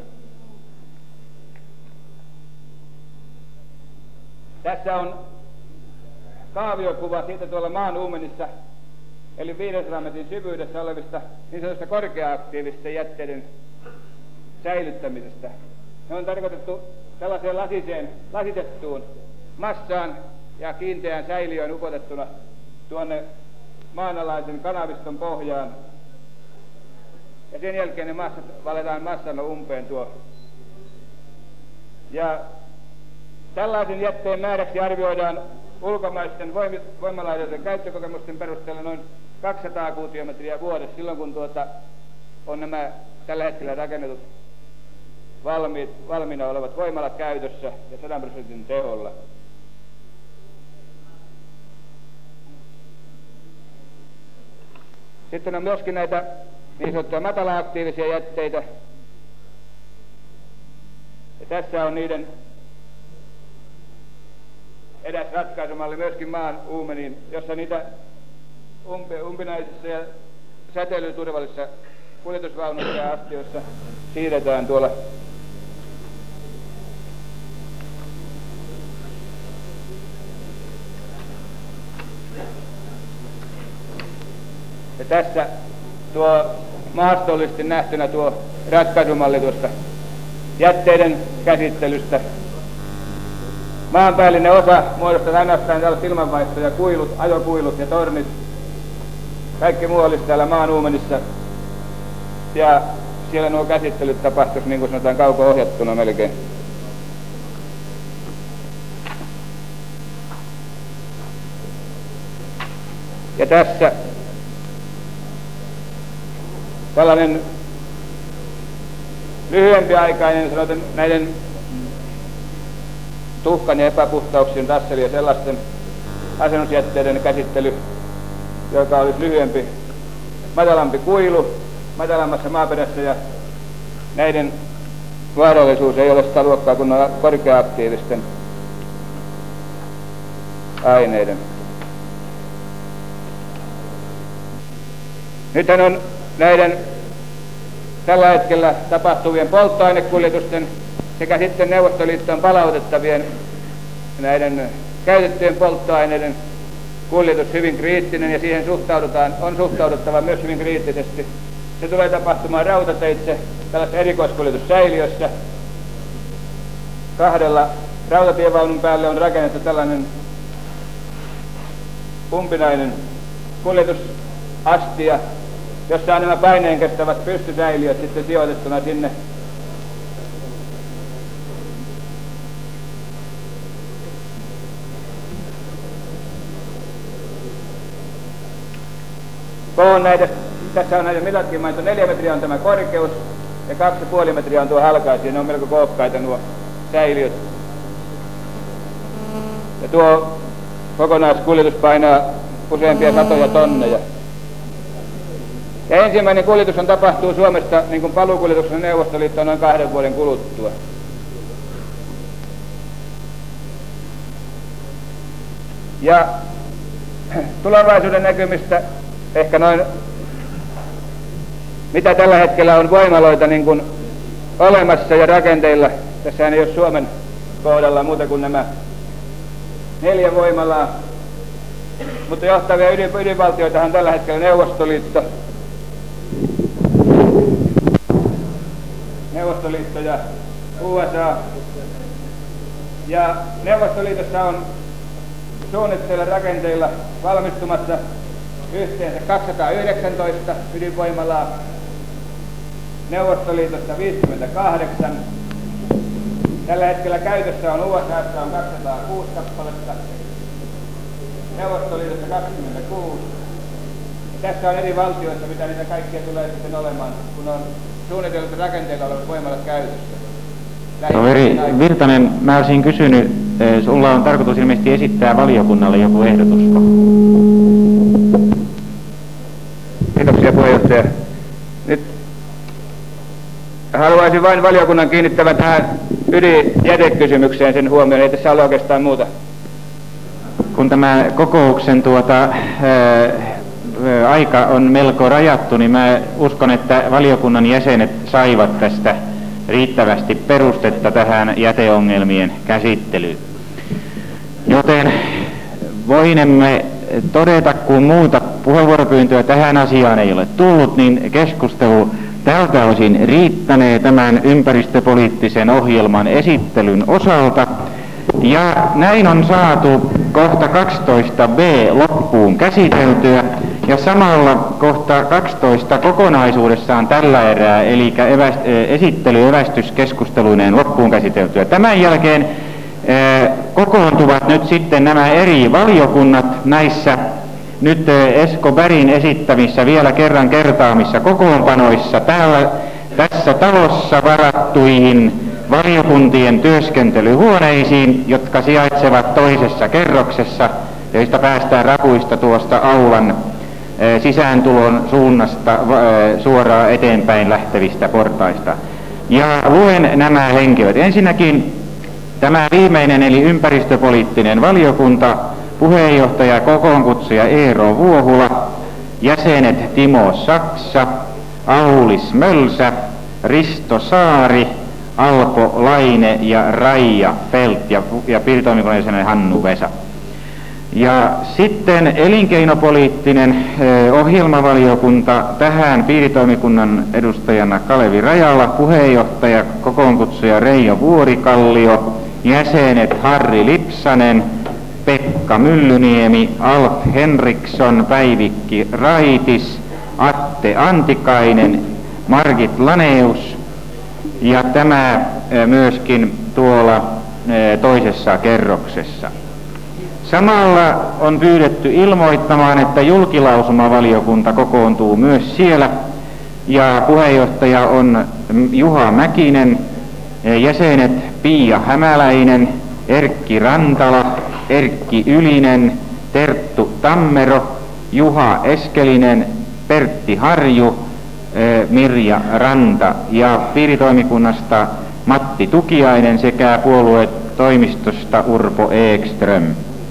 Tässä on kaaviokuva siitä tuolla maan uumenissa, eli 500 metrin syvyydessä olevista niin sanotusta korkea-aktiivisten jätteiden säilyttämisestä. Ne on tarkoitettu tällaiseen lasitettuun massaan ja kiinteään säiliöön upotettuna tuonne maanalaisen kanaviston pohjaan. Ja sen jälkeen ne massat valetaan massana umpeen tuo. Ja tällaisen jätteen määräksi arvioidaan ulkomaisten voimalaitosten käyttökokemusten perusteella noin 200 kuutiometriä vuodessa silloin, kun on nämä tällä hetkellä rakennetut valmiina olevat voimalat käytössä ja 100% teholla. Sitten on myöskin näitä niin sanottuja matala-aktiivisia jätteitä. Ja tässä on niiden eräs ratkaisumalli myöskin maan uumeniin, jossa niitä umpinaisissa ja säteilyturvallisissa kuljetusvaunuissa ja astioissa siirretään tuolla ja tässä tuo maastollisesti nähtynä tuo ratkaisumalli tuosta jätteiden käsittelystä. Maanpäällinen osa muodostaa ainoastaan tällaiset ilmanvaihto ja kuilut, ajokuilut ja tornit. Kaikki muu olisi täällä maan uumenissa. Ja siellä nuo käsittelyt tapahtuisi niin kuin sanotaan kauko-ohjattuna melkein. Ja tässä tällainen lyhyempiaikainen sanotaan näiden tuhkan ja epäpuhtauksien, tasseli ja sellaisten asennusjätteiden käsittely, joka olisi lyhyempi, matalampi kuilu, matalammassa maaperässä ja näiden vaarallisuus ei ole sitä luokkaa kuin korkea-aktiivisten aineiden. Nythän on näiden tällä hetkellä tapahtuvien polttoainekuljetusten sekä sitten Neuvostoliittoon palautettavien näiden käytettyjen polttoaineiden kuljetus hyvin kriittinen ja siihen on suhtauduttava myös hyvin kriittisesti. Se tulee tapahtumaan rautateitse tällaisessa erikoiskuljetussäiliössä. 2 rautatievaunun päälle on rakennettu tällainen umpinainen kuljetusastia, jossa on nämä paineen kestävät pystysäiliöt sitten sijoitettuna sinne. Tässä on näitä mitatkin mainittu. 4 metriä on tämä korkeus ja 2,5 metriä on tuo halkaisi. Ne on melko kookkaita nuo säiliöt. Ja tuo kokonaiskuljetus painaa useampia satoja tonneja. Ja ensimmäinen kuljetus tapahtuu Suomesta niin kuin paluukuljetuksena Neuvostoliittoon noin 2 vuoden kuluttua. Ja tulevaisuuden näkymistä ehkä noin, mitä tällä hetkellä on voimaloita niin kuin olemassa ja rakenteilla. Tässä ei ole Suomen kohdalla muuta kuin nämä 4 voimalaa, mutta johtavia ydinvaltioitahan tällä hetkellä Neuvostoliitto ja USA. Ja Neuvostoliitossa on suunnitteilla rakenteilla valmistumassa yhteensä 219 ydinvoimalaa, Neuvostoliitossa 58. Tällä hetkellä käytössä on USA:ssa on 206 kappaletta, Neuvostoliitossa 26. Ja tässä on eri valtioissa, mitä niitä kaikkia tulee sitten olemaan, kun on suunnitellut rakenteilla olevat voimalat käytössä. Toveri Virtanen, mä olisin kysynyt, sulla on tarkoitus ilmeisesti esittää valiokunnalle joku ehdotus. Kiitoksia puheenjohtaja. Nyt haluaisin vain valiokunnan kiinnittävän tähän ydinjätekysymykseen sen huomioon, ei tässä ole oikeastaan muuta. Kun tämä kokouksen aika on melko rajattu, niin mä uskon, että valiokunnan jäsenet saivat tästä riittävästi perustetta tähän jäteongelmien käsittelyyn. Joten voinemme todeta, kun muuta puheenvuoropyyntöä tähän asiaan ei ole tullut, niin keskustelu tältä osin riittänee tämän ympäristöpoliittisen ohjelman esittelyn osalta. Ja näin on saatu kohta 12b loppuun käsiteltyä ja samalla kohta 12 kokonaisuudessaan tällä erää, eli esittely-evästyskeskusteluineen loppuun käsiteltyä. Tämän jälkeen kokoontuvat nyt sitten nämä eri valiokunnat näissä nyt Esko Bergin esittämissä vielä kerran kertaamissa kokoonpanoissa tässä talossa varattuihin valiokuntien työskentelyhuoneisiin, jotka sijaitsevat toisessa kerroksessa, joista päästään rapuista tuosta aulan sisääntulon suunnasta suoraan eteenpäin lähtevistä portaista. Ja luen nämä henkilöt. Ensinnäkin tämä viimeinen eli ympäristöpoliittinen valiokunta, puheenjohtaja kokoonkutsuja Eero Vuohula, jäsenet Timo Saksa, Aulis Mölsä, Risto Saari, Alpo Laine ja Raija Felt ja piiritoimikunnan jäsenen Hannu Vesa. Ja sitten elinkeinopoliittinen ohjelmavaliokunta, tähän piiritoimikunnan edustajana Kalevi Rajala, puheenjohtaja kokoonkutsuja Reijo Vuorikallio, jäsenet Harri Lipsanen, Pekka Myllyniemi, Alf Henriksson, Päivikki Raitis, Atte Antikainen, Margit Laneus ja tämä myöskin tuolla toisessa kerroksessa. Samalla on pyydetty ilmoittamaan, että julkilausumavaliokunta kokoontuu myös siellä ja puheenjohtaja on Juha Mäkinen, jäsenet Pia Hämäläinen, Erkki Rantala, Erkki Ylinen, Terttu Tammero, Juha Eskelinen, Pertti Harju, Mirja Ranta ja piiritoimikunnasta Matti Tukiainen sekä puoluetoimistosta Urpo Ekström.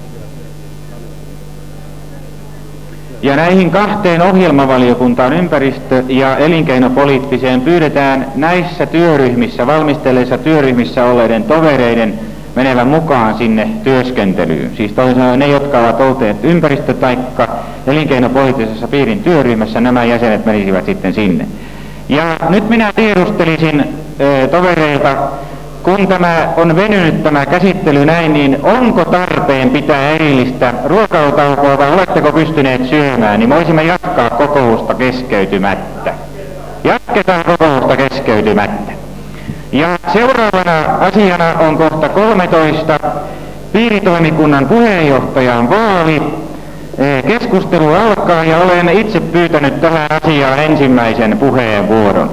Ja näihin 2 ohjelmavaliokuntaan, ympäristö- ja elinkeinopoliittiseen, pyydetään näissä työryhmissä, valmistelleissa työryhmissä olleiden tovereiden menevän mukaan sinne työskentelyyn. Siis toisin sanoen ne, jotka ovat olleet ympäristö- tai elinkeinopoliittisessa piirin työryhmässä, nämä jäsenet menisivät sitten sinne. Ja nyt minä tiedustelisin tovereilta, kun tämä on venynyt tämä käsittely näin, niin onko tarpeen pitää erillistä ruokailutaukoa vai oletteko pystyneet syömään, niin voisimme jatkaa kokousta keskeytymättä. Jatketaan kokousta keskeytymättä. Ja seuraavana asiana on kohta 13 piiritoimikunnan puheenjohtajan vaali. Keskustelu alkaa ja olen itse pyytänyt tähän asiaan ensimmäisen puheenvuoron.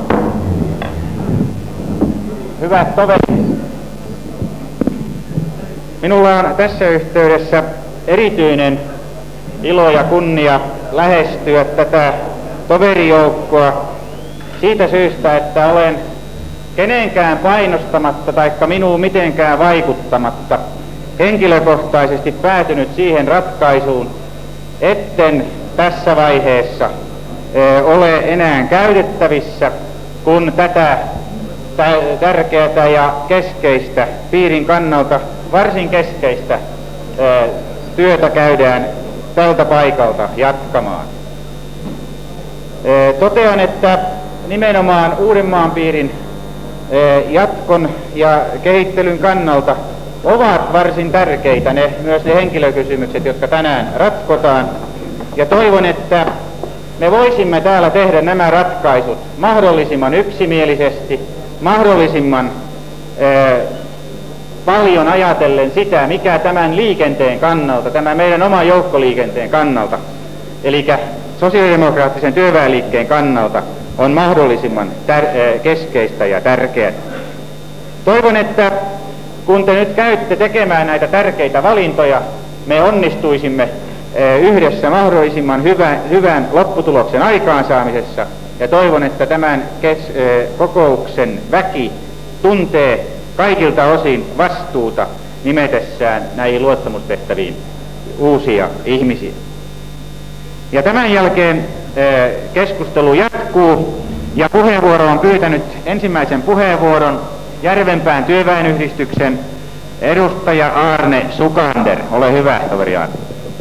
Hyvät toverit, minulla on tässä yhteydessä erityinen ilo ja kunnia lähestyä tätä toverijoukkoa siitä syystä, että olen kenenkään painostamatta taikka minuun mitenkään vaikuttamatta henkilökohtaisesti päätynyt siihen ratkaisuun, etten tässä vaiheessa ole enää käytettävissä, kun tätä tärkeää ja keskeistä, piirin kannalta varsin keskeistä työtä käydään tältä paikalta jatkamaan. Totean, että nimenomaan Uudenmaan piirin jatkon ja kehittelyn kannalta ovat varsin tärkeitä myös ne henkilökysymykset, jotka tänään ratkotaan. Ja toivon, että me voisimme täällä tehdä nämä ratkaisut mahdollisimman yksimielisesti, mahdollisimman paljon ajatellen sitä, mikä tämän liikenteen kannalta, tämän meidän oman joukkoliikenteen kannalta, eli sosiaalidemokraattisen työväenliikkeen kannalta on mahdollisimman keskeistä ja tärkeää. Toivon, että kun te nyt käytte tekemään näitä tärkeitä valintoja, me onnistuisimme yhdessä mahdollisimman hyvän lopputuloksen aikaansaamisessa, ja toivon, että tämän kokouksen väki tuntee kaikilta osin vastuuta nimetessään näihin luottamustehtäviin uusia ihmisiä. Ja tämän jälkeen keskustelu jatkuu, ja puheenvuoro on pyytänyt ensimmäisen puheenvuoron Järvenpään työväenyhdistyksen edustaja Arne Sukander. Ole hyvä, toveri Arne.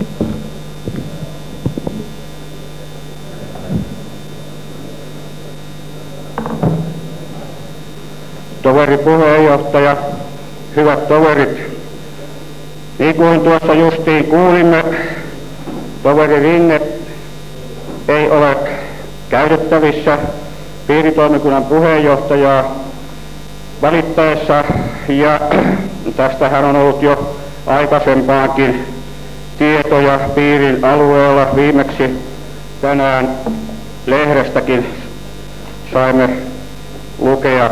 Toveri puheenjohtaja, hyvät toverit, niin kuin tuossa justiin kuulimme, toveri Rinne ei ole käytettävissä piiritoimikunnan puheenjohtajaa valittaessa, ja tästähän on ollut jo aikaisempaakin tietoja piirin alueella. Viimeksi tänään lehdestäkin saimme lukea.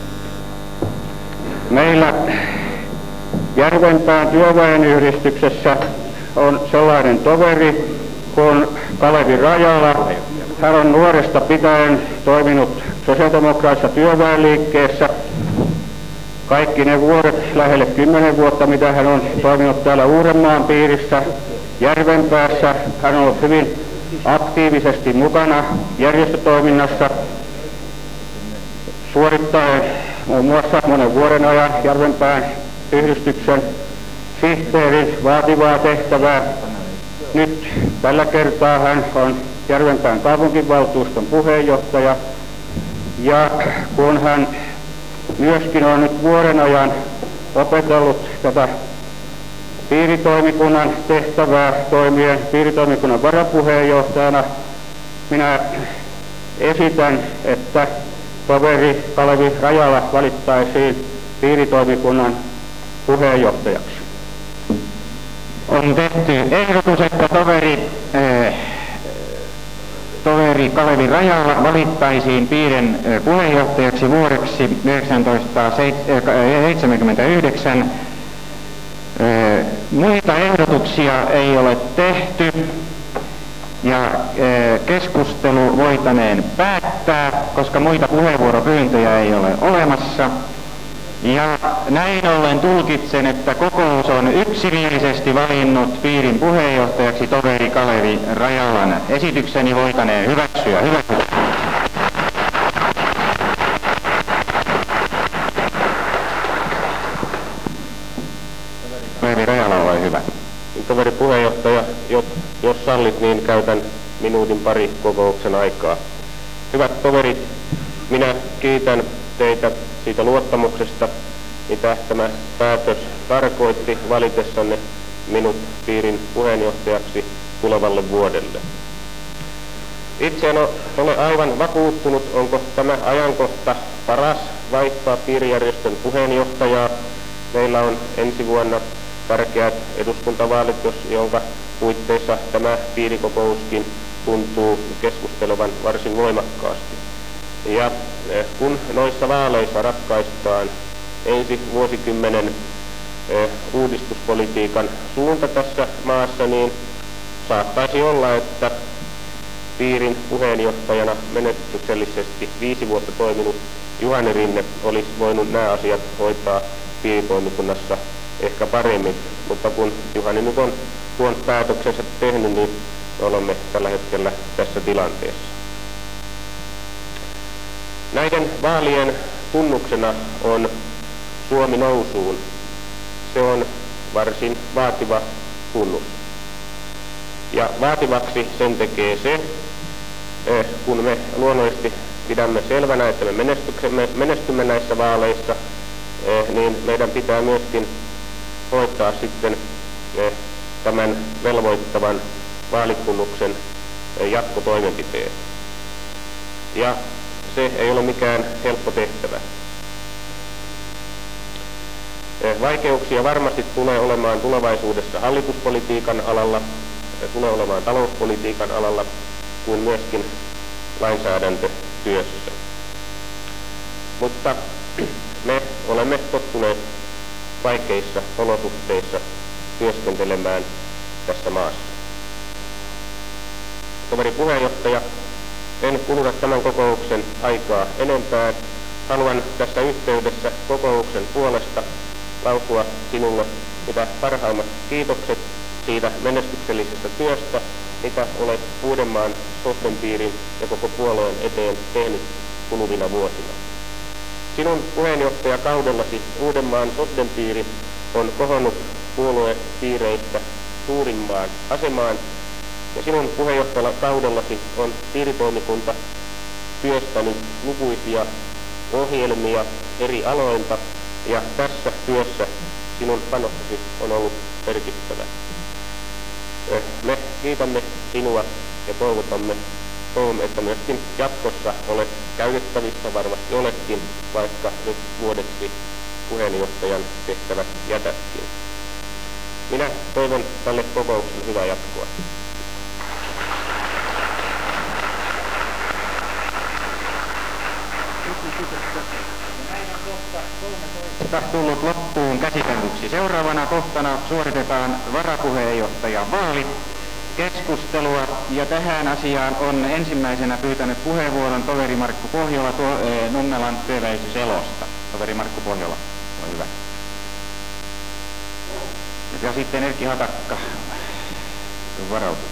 Meillä Järvenpään työväenyhdistyksessä on sellainen toveri kuin Kalevi Rajala. Hän on nuoresta pitäen toiminut sosiaalidemokraattisessa työväenliikkeessä kaikki ne vuodet, lähelle 10 vuotta, mitä hän on toiminut täällä Uudenmaan piirissä. Järvenpäässä hän on ollut hyvin aktiivisesti mukana järjestötoiminnassa, suorittaen muun muassa monen vuoden ajan Järvenpään yhdistyksen sihteerin vaativaa tehtävää. Nyt tällä kertaa hän on Järvenpään kaupunginvaltuuston puheenjohtaja, ja kun hän myöskin on nyt vuoden ajan opetellut tätä piiritoimikunnan tehtävää toimien piiritoimikunnan varapuheenjohtajana, minä esitän, että toveri Kalevi Rajala valittaisiin piiritoimikunnan puheenjohtajaksi. On tehty ehdotus, että toveri Kalevi Rajala valittaisiin piirin puheenjohtajaksi vuodeksi 1979. Muita ehdotuksia ei ole tehty, ja keskustelu voitaneen päättää, koska muita puheenvuoropyyntöjä ei ole olemassa. Ja näin ollen tulkitsen, että kokous on yksimielisesti valinnut piirin puheenjohtajaksi toveri Kalevi Rajalan. Esitykseni voitaneen hyväksyä. Kalevi Rajala, ole hyvä. Toveri puheenjohtaja, jos sallit, niin käytän minuutin pari kokouksen aikaa. Hyvät toverit, minä kiitän teitä siitä luottamuksesta, mitä tämä päätös tarkoitti valitessanne minut piirin puheenjohtajaksi tulevalle vuodelle. Itse en ole aivan vakuuttunut, onko tämä ajankohta paras vaihtaa piirijärjestön puheenjohtajaa. Meillä on ensi vuonna tärkeät eduskuntavaalit, jonka puitteissa tämä piirikokouskin tuntuu keskustelevan varsin voimakkaasti. Ja kun noissa vaaleissa ratkaistaan ensi vuosikymmenen uudistuspolitiikan suunta tässä maassa, niin saattaisi olla, että piirin puheenjohtajana menestyksellisesti 5 vuotta toiminut Juhani Rinne olisi voinut nämä asiat hoitaa piiritoimikunnassa ehkä paremmin, mutta kun Juhani nyt on tuon päätöksensä tehnyt, niin me olemme tällä hetkellä tässä tilanteessa. Näiden vaalien tunnuksena on Suomi nousuun. Se on varsin vaativa tunnus. Ja vaativaksi sen tekee se, kun me luonnollisesti pidämme selvänä, että me menestymme näissä vaaleissa, niin meidän pitää myöskin hoitaa sitten tämän velvoittavan vaalitunnuksen jatkotoimenpiteet. Ja se ei ole mikään helppo tehtävä. Vaikeuksia varmasti tulee olemaan tulevaisuudessa hallituspolitiikan alalla, tulee olemaan talouspolitiikan alalla, kuin myöskin lainsäädäntötyössä. Mutta me olemme tottuneet vaikeissa olosuhteissa työskentelemään tässä maassa. Toveri puheenjohtaja, en kuluta tämän kokouksen aikaa enempää. Haluan tässä yhteydessä kokouksen puolesta lausua sinulle mitä parhaimmat kiitokset siitä menestyksellisestä työstä, mitä olet Uudenmaan Sottenpiirin ja koko puolueen eteen tehnyt kuluvina vuosina. Sinun puheenjohtajakaudellasi Uudenmaan Sottenpiiri on kohonnut puoluepiireistä suurimmaan asemaan, ja sinun puheenjohtajakaudellasi on piiritoimikunta työstänyt lukuisia ohjelmia eri aloilta, ja tässä työssä sinun panoksesi on ollut merkittävä. Me kiitämme sinua ja toivomme, että myöskin jatkossa olet käytettävissä, varmasti oletkin, vaikka nyt vuodeksi puheenjohtajan tehtävät jätätkin. Minä toivon tälle kokoukselle hyvää jatkoa. Tullut loppuun käsitellyksi. Seuraavana kohtana suoritetaan varapuheenjohtajan vaalit. Keskustelua, ja tähän asiaan on ensimmäisenä pyytänyt puheenvuoron toveri Markku Pohjola Nummelan työväisöselosta. Toveri Markku Pohjola, ole hyvä. Ja sitten Erkki Hatakka varautuu.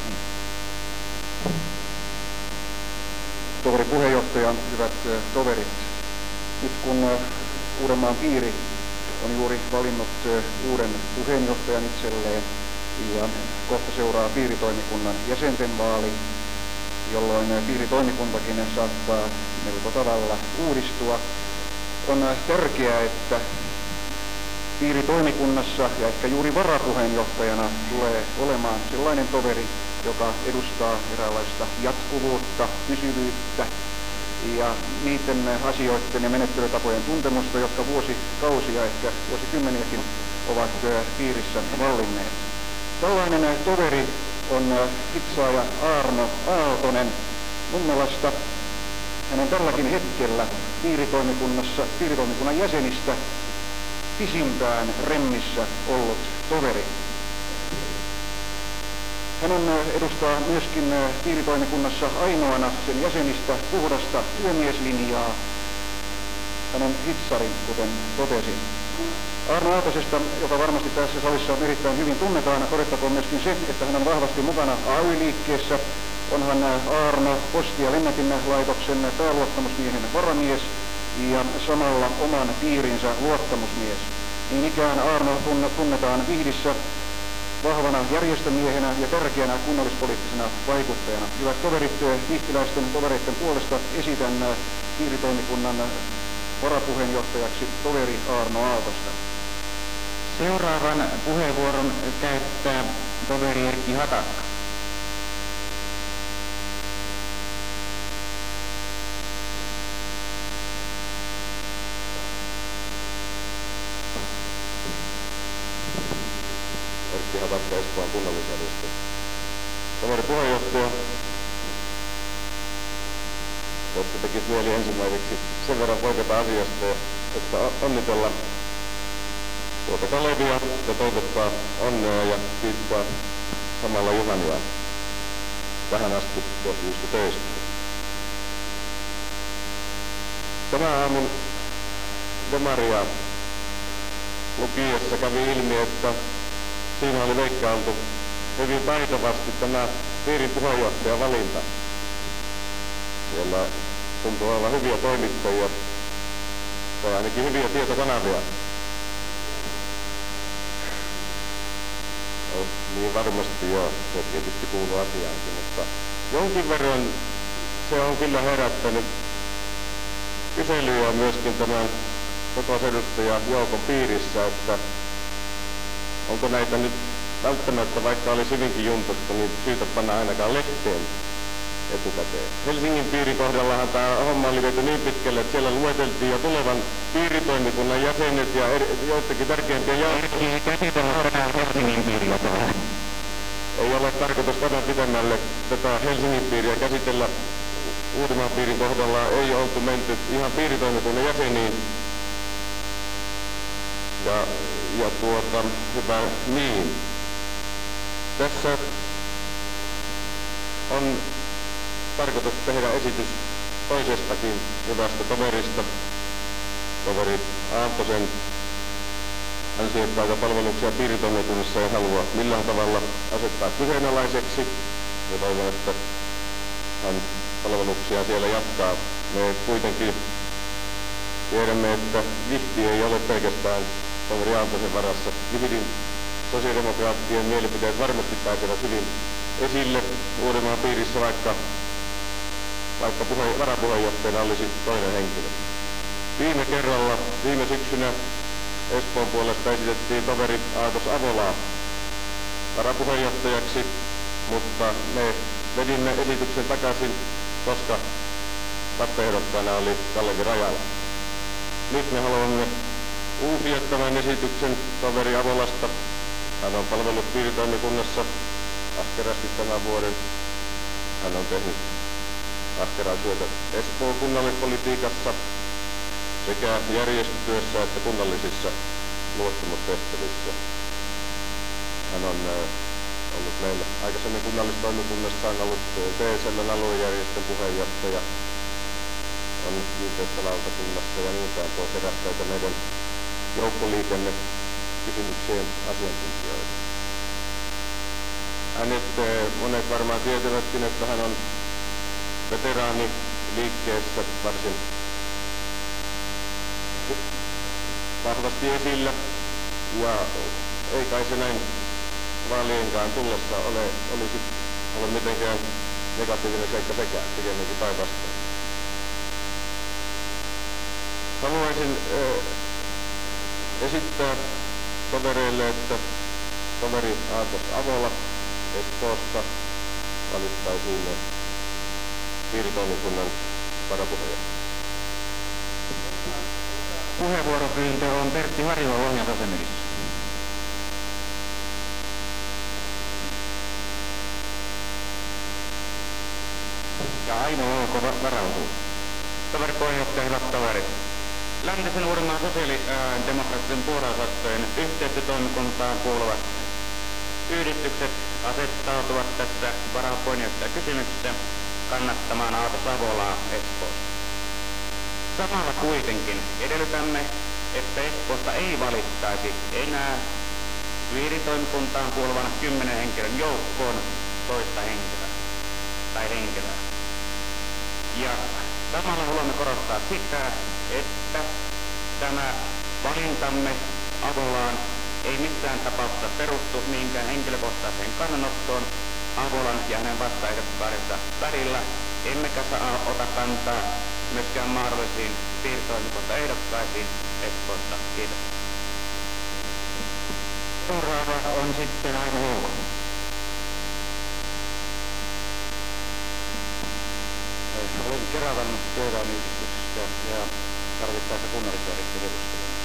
Toveri puheenjohtaja, hyvät toverit. Nyt kun Uudenmaan piiri on juuri valinnut uuden puheenjohtajan itselleen ja kohta seuraa piiritoimikunnan jäsenten vaali, jolloin piiritoimikuntakin saattaa melko tavalla uudistua. On tärkeää, että piiritoimikunnassa ja ehkä juuri varapuheenjohtajana tulee olemaan sellainen toveri, joka edustaa eräänlaista jatkuvuutta, pysyvyyttä ja niiden asioiden ja menettelytapojen tuntemusta, jotka vuosikausia, ehkä vuosikymmeniäkin ovat piirissä vallinneet. Tällainen toveri on hitsaaja Aarno Aaltonen Nummelasta. Hän on tälläkin hetkellä piiritoimikunnan jäsenistä pisimpään remmissä ollut toveri. Hän edustaa myöskin piiritoimikunnassa ainoana sen jäsenistä puhdasta työmieslinjaa. Hän on hitsari, kuten totesin. Aarno Aaltosesta, joka varmasti tässä salissa erittäin hyvin tunnetaan, todettakoon myöskin se, että hän on vahvasti mukana AY-liikkeessä. Onhan Aarno Posti- ja Lennätinlaitoksen pääluottamusmiehen varamies ja samalla oman piirinsä luottamusmies. Niin ikään Aarno tunnetaan Vihdissä vahvana järjestömiehenä ja tärkeänä kunnallispoliittisena vaikuttajana. Hyvät toverit, vihtiläisten tovereiden puolesta esitän piiritoimikunnan varapuheenjohtajaksi toveri Aarno Aaltosta. Seuraavan puheenvuoron käyttää toveri Erkki Hatakka. Erkki Hatakka, Espoon kunnallisjärjestö. Toveri puheenjohtaja, jotta tekisi mieli ensimmäiseksi sen verran poiketa asiasta, että onnitella tuota Kalevia ja toivottaa onnea ja kiittää samalla Juhania. tähän asti tehdyistä töistä. Tämän aamun demaria lukiessa kävi ilmi, että siinä oli veikkailtu hyvin taitavasti tämä piirin puheenjohtajan valinta. Siellä tuntuu olla hyviä toimittajia tai ainakin hyviä tietokanavia. No, niin varmasti joo, se tietysti kuuluu asiaankin, mutta jonkin verran se on kyllä herättänyt kyselyjä myöskin tämän kokousedustajajoukon piirissä, että onko näitä nyt välttämättä, vaikka olisi hyvinkin juntuttu, niin syytä panna ainakaan lehteen etukäteen. Helsingin piirin kohdallahan tämä homma oli viety niin pitkälle, että siellä lueteltiin jo tulevan piiritoimikunnan jäsenet ja joitakin tärkeimpiä jäseniä. Helsingin piiriä täällä. Ei ole tarkoitus tämän pitemmälle tätä Helsingin piiriä käsitellä. Uudenmaan piirin kohdalla ei oltu menty ihan piiritoimikunnan jäseniin. Ja hyvä niin. Tässä on tarkoitus tehdä esitys toisestakin hyvästä toverista, toveri Aaltosen ansiokkaita palveluksia piiritoimikunnassa en halua millään tavalla asettaa kyseenalaiseksi. Ja toivon, että hän palveluksia siellä jatkaa. Me kuitenkin tiedämme, että Vihti ei ole pelkästään toveri Aaltosen varassa. Vihdin sosiaalidemokraattien mielipiteet varmasti pääsevät hyvin esille Uudenmaan piirissä, vaikka varapuheenjohtajana olisi toinen henkilö. Viime syksynä Espoon puolesta esitettiin toveri Aatos Avolaa varapuheenjohtajaksi, mutta me vedimme esityksen takaisin, koska vastaehdokkaana oli Kalevi Rajala. Nyt me haluamme uusia tämän esityksen toveri Avolasta. Hän on palvellut piiritoimikunnassa ahkerasti tämän vuoden. Hän on tehnyt ahkeraa työtä Espoon kunnallispolitiikassa sekä järjestötyössä että kunnallisissa luottamustehtävissä. Hän on ollut meillä aikaisemmin kunnallistoimikunnassa, on ollut TSL:n aluejärjestön puheenjohtaja, on kiinteistölautakunnassa ja niin päin pois eräspäitä meidän joukkoliikennekysymyksien asiantuntijoita. Hänet monet varmaan tietävätkin, että hän on veteraani liikkeessä varsin vahvasti esillä, ja ei kai se näin vaalienkaan tullessa ole mitenkään negatiivinen seikka sekään, pikemminkin päinvastoin. Haluaisin esittää tovereille, että toveri Aatos Avola Espoosta valittaisiin piiritoimikunnan varapuheenjohtajaksi. Puheenvuoropyyntö on Pertti Harjola Lohjan-Rosenerissä. Ja Aino Ouko varautuu. Toveripuheenjohtaja, hyvät toverit. Läntisen Uudenmaan sosiaalidemokraattisen puolueosastojen yhteistyötoimikuntaan kuuluvat yhdistykset asettautuvat tässä varapuheenjohtajakysymyksessä kannattamaan Aatos Avolaa Espoosta. Samalla kuitenkin edellytämme, että Espoosta ei valittaisi enää piiritoimikuntaan kuuluvan 10 henkilön joukkoon toista henkilöä. Ja samalla haluamme korostaa sitä, että tämä valintamme Avolaan ei missään tapauksessa perustu mihinkään henkilökohtaiseen kannanottoon Avolan ja hänen vastaehdokkaidensa välillä, emmekä saa ota kantaa myöskään mahdollisiin piiritoimikuntaehdokkaisiin Espoosta. Kiitos. Seuraava on sitten Aino Ouko. Olen Keravan työväenyhdistyksestä ja tarvittaessa kunnallisjärjestön edustajana.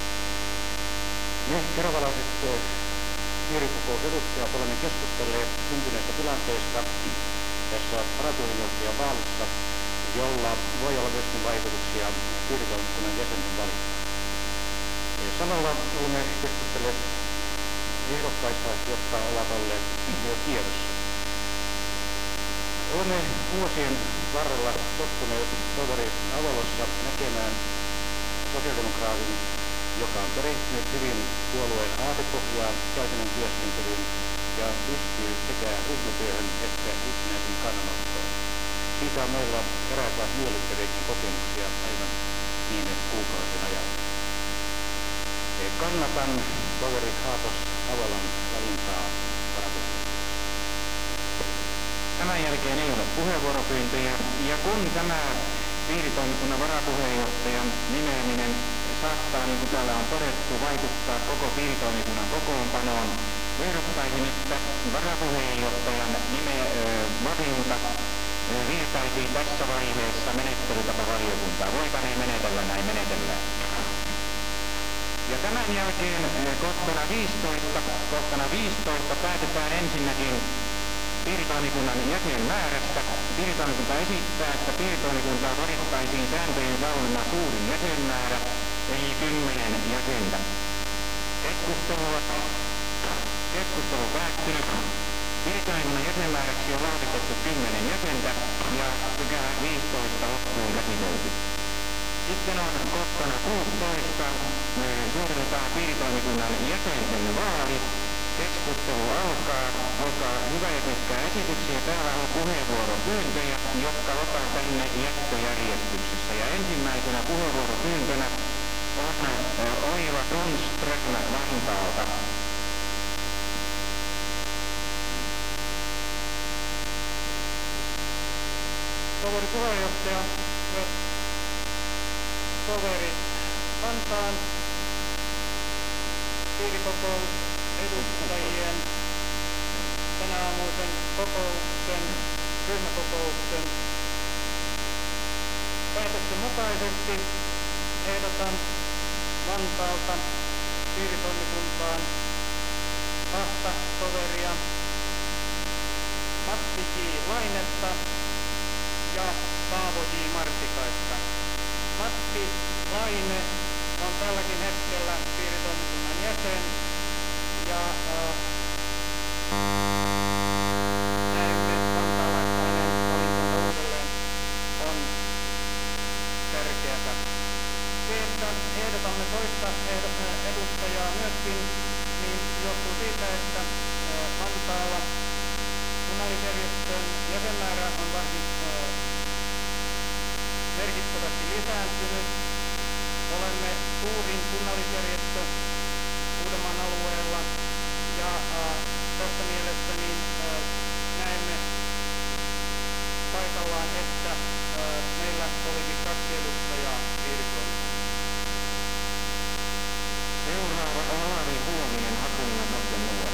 Me keravalaiset piirikokousedustajat olemme keskustelleet syntyneestä tilanteesta tässä varapuheenjohtajan vaalissa, jolla voi olla myöskin vaikutuksia piiritoimikunnan jäsenten valintaan. Samalla olemme keskustelleet ehdokkaista, jotka ovat olleet jo tiedossa. Olemme vuosien varrella tottuneet toveri Avolossa näkemään sosiaalidemokraatin, joka on perehtynyt hyvin puolueen aatepohjaan, käytännön työskentelyyn ja pystyy sekä ryhmätyöhön että itsenäisiin kannanottoon. Siitä on meillä eräitä miellyttäviäkin kokemuksia aivan viime kuukausien ajan. Kannatan toveri Haatos Avolan valintaa varapuheenjohtajaksi. Tämän jälkeen ei ole puheenvuoropyyntöjä, ja kun tämä piiritoimikunnan varapuheenjohtajan nimeäminen saattaa, niin kuin täällä on todettu, vaikuttaa koko piiritoimikunnan kokoonpanoon, ehdottaisin, että varapuheenjohtajan valinta vietäisiin tässä vaiheessa menettelytapavaliokuntaan. Voitaneen menetellä näin menetellään. Ja tämän jälkeen kohtana 15 päätetään ensinnäkin piiritoimikunnan jäsenmäärästä. Piiritoimikunta esittää, että piiritoimikuntaan valittaisiin sääntöjen sallima suurin jäsenmäärä, eli 10 jäsentä. Keskustelu päättynyt. Piiritoimikunnan jäsenmääräksi on vahvistettu 10 jäsentä ja pykälä 15 loppuun käsitelty. Sitten on kohtana 16. Suoritetaan piiritoimikunnan jäsenten vaali. Keskustelu alkaa. Olkaa hyvä ja tehkää esityksiä. Täällä on puheenvuoropyyntöjä, jotka otan tänne jättöjärjestyksessä. Ja ensimmäisenä puheenvuoropyyntönä on Oiva Rundström Vantaalta. Toveri puheenjohtaja, hyvät toverit, Vantaan piirikokous edustajien tänä aamuisen ryhmäkokouksen päätöksen mukaisesti ehdotan Vantaalta piiritoimikuntaan 2 toveria, Matti J. Lainetta ja Paavo J. Martikaista. Matti Laine on tälläkin hetkellä piiritoimikunnan jäsen ja näemme Vantaalla, että hänen valintansa uudelleen on tärkeätä. Se, että ehdotamme toista edustajaa myöskin, niin johtuu siitä, että Vantaalla kunnallisjärjestön jäsenmäärä on varsin merkittävästi lisääntynyt. Olemme suurin kunnallisjärjestö Uudenmaan alueella ja tässä mielessä niin näemme paikallaan, että meillä olisi 2 edustajaa piiritoiminnassa. Seuraava Olavi Huominen Hakulinen Hakemulla.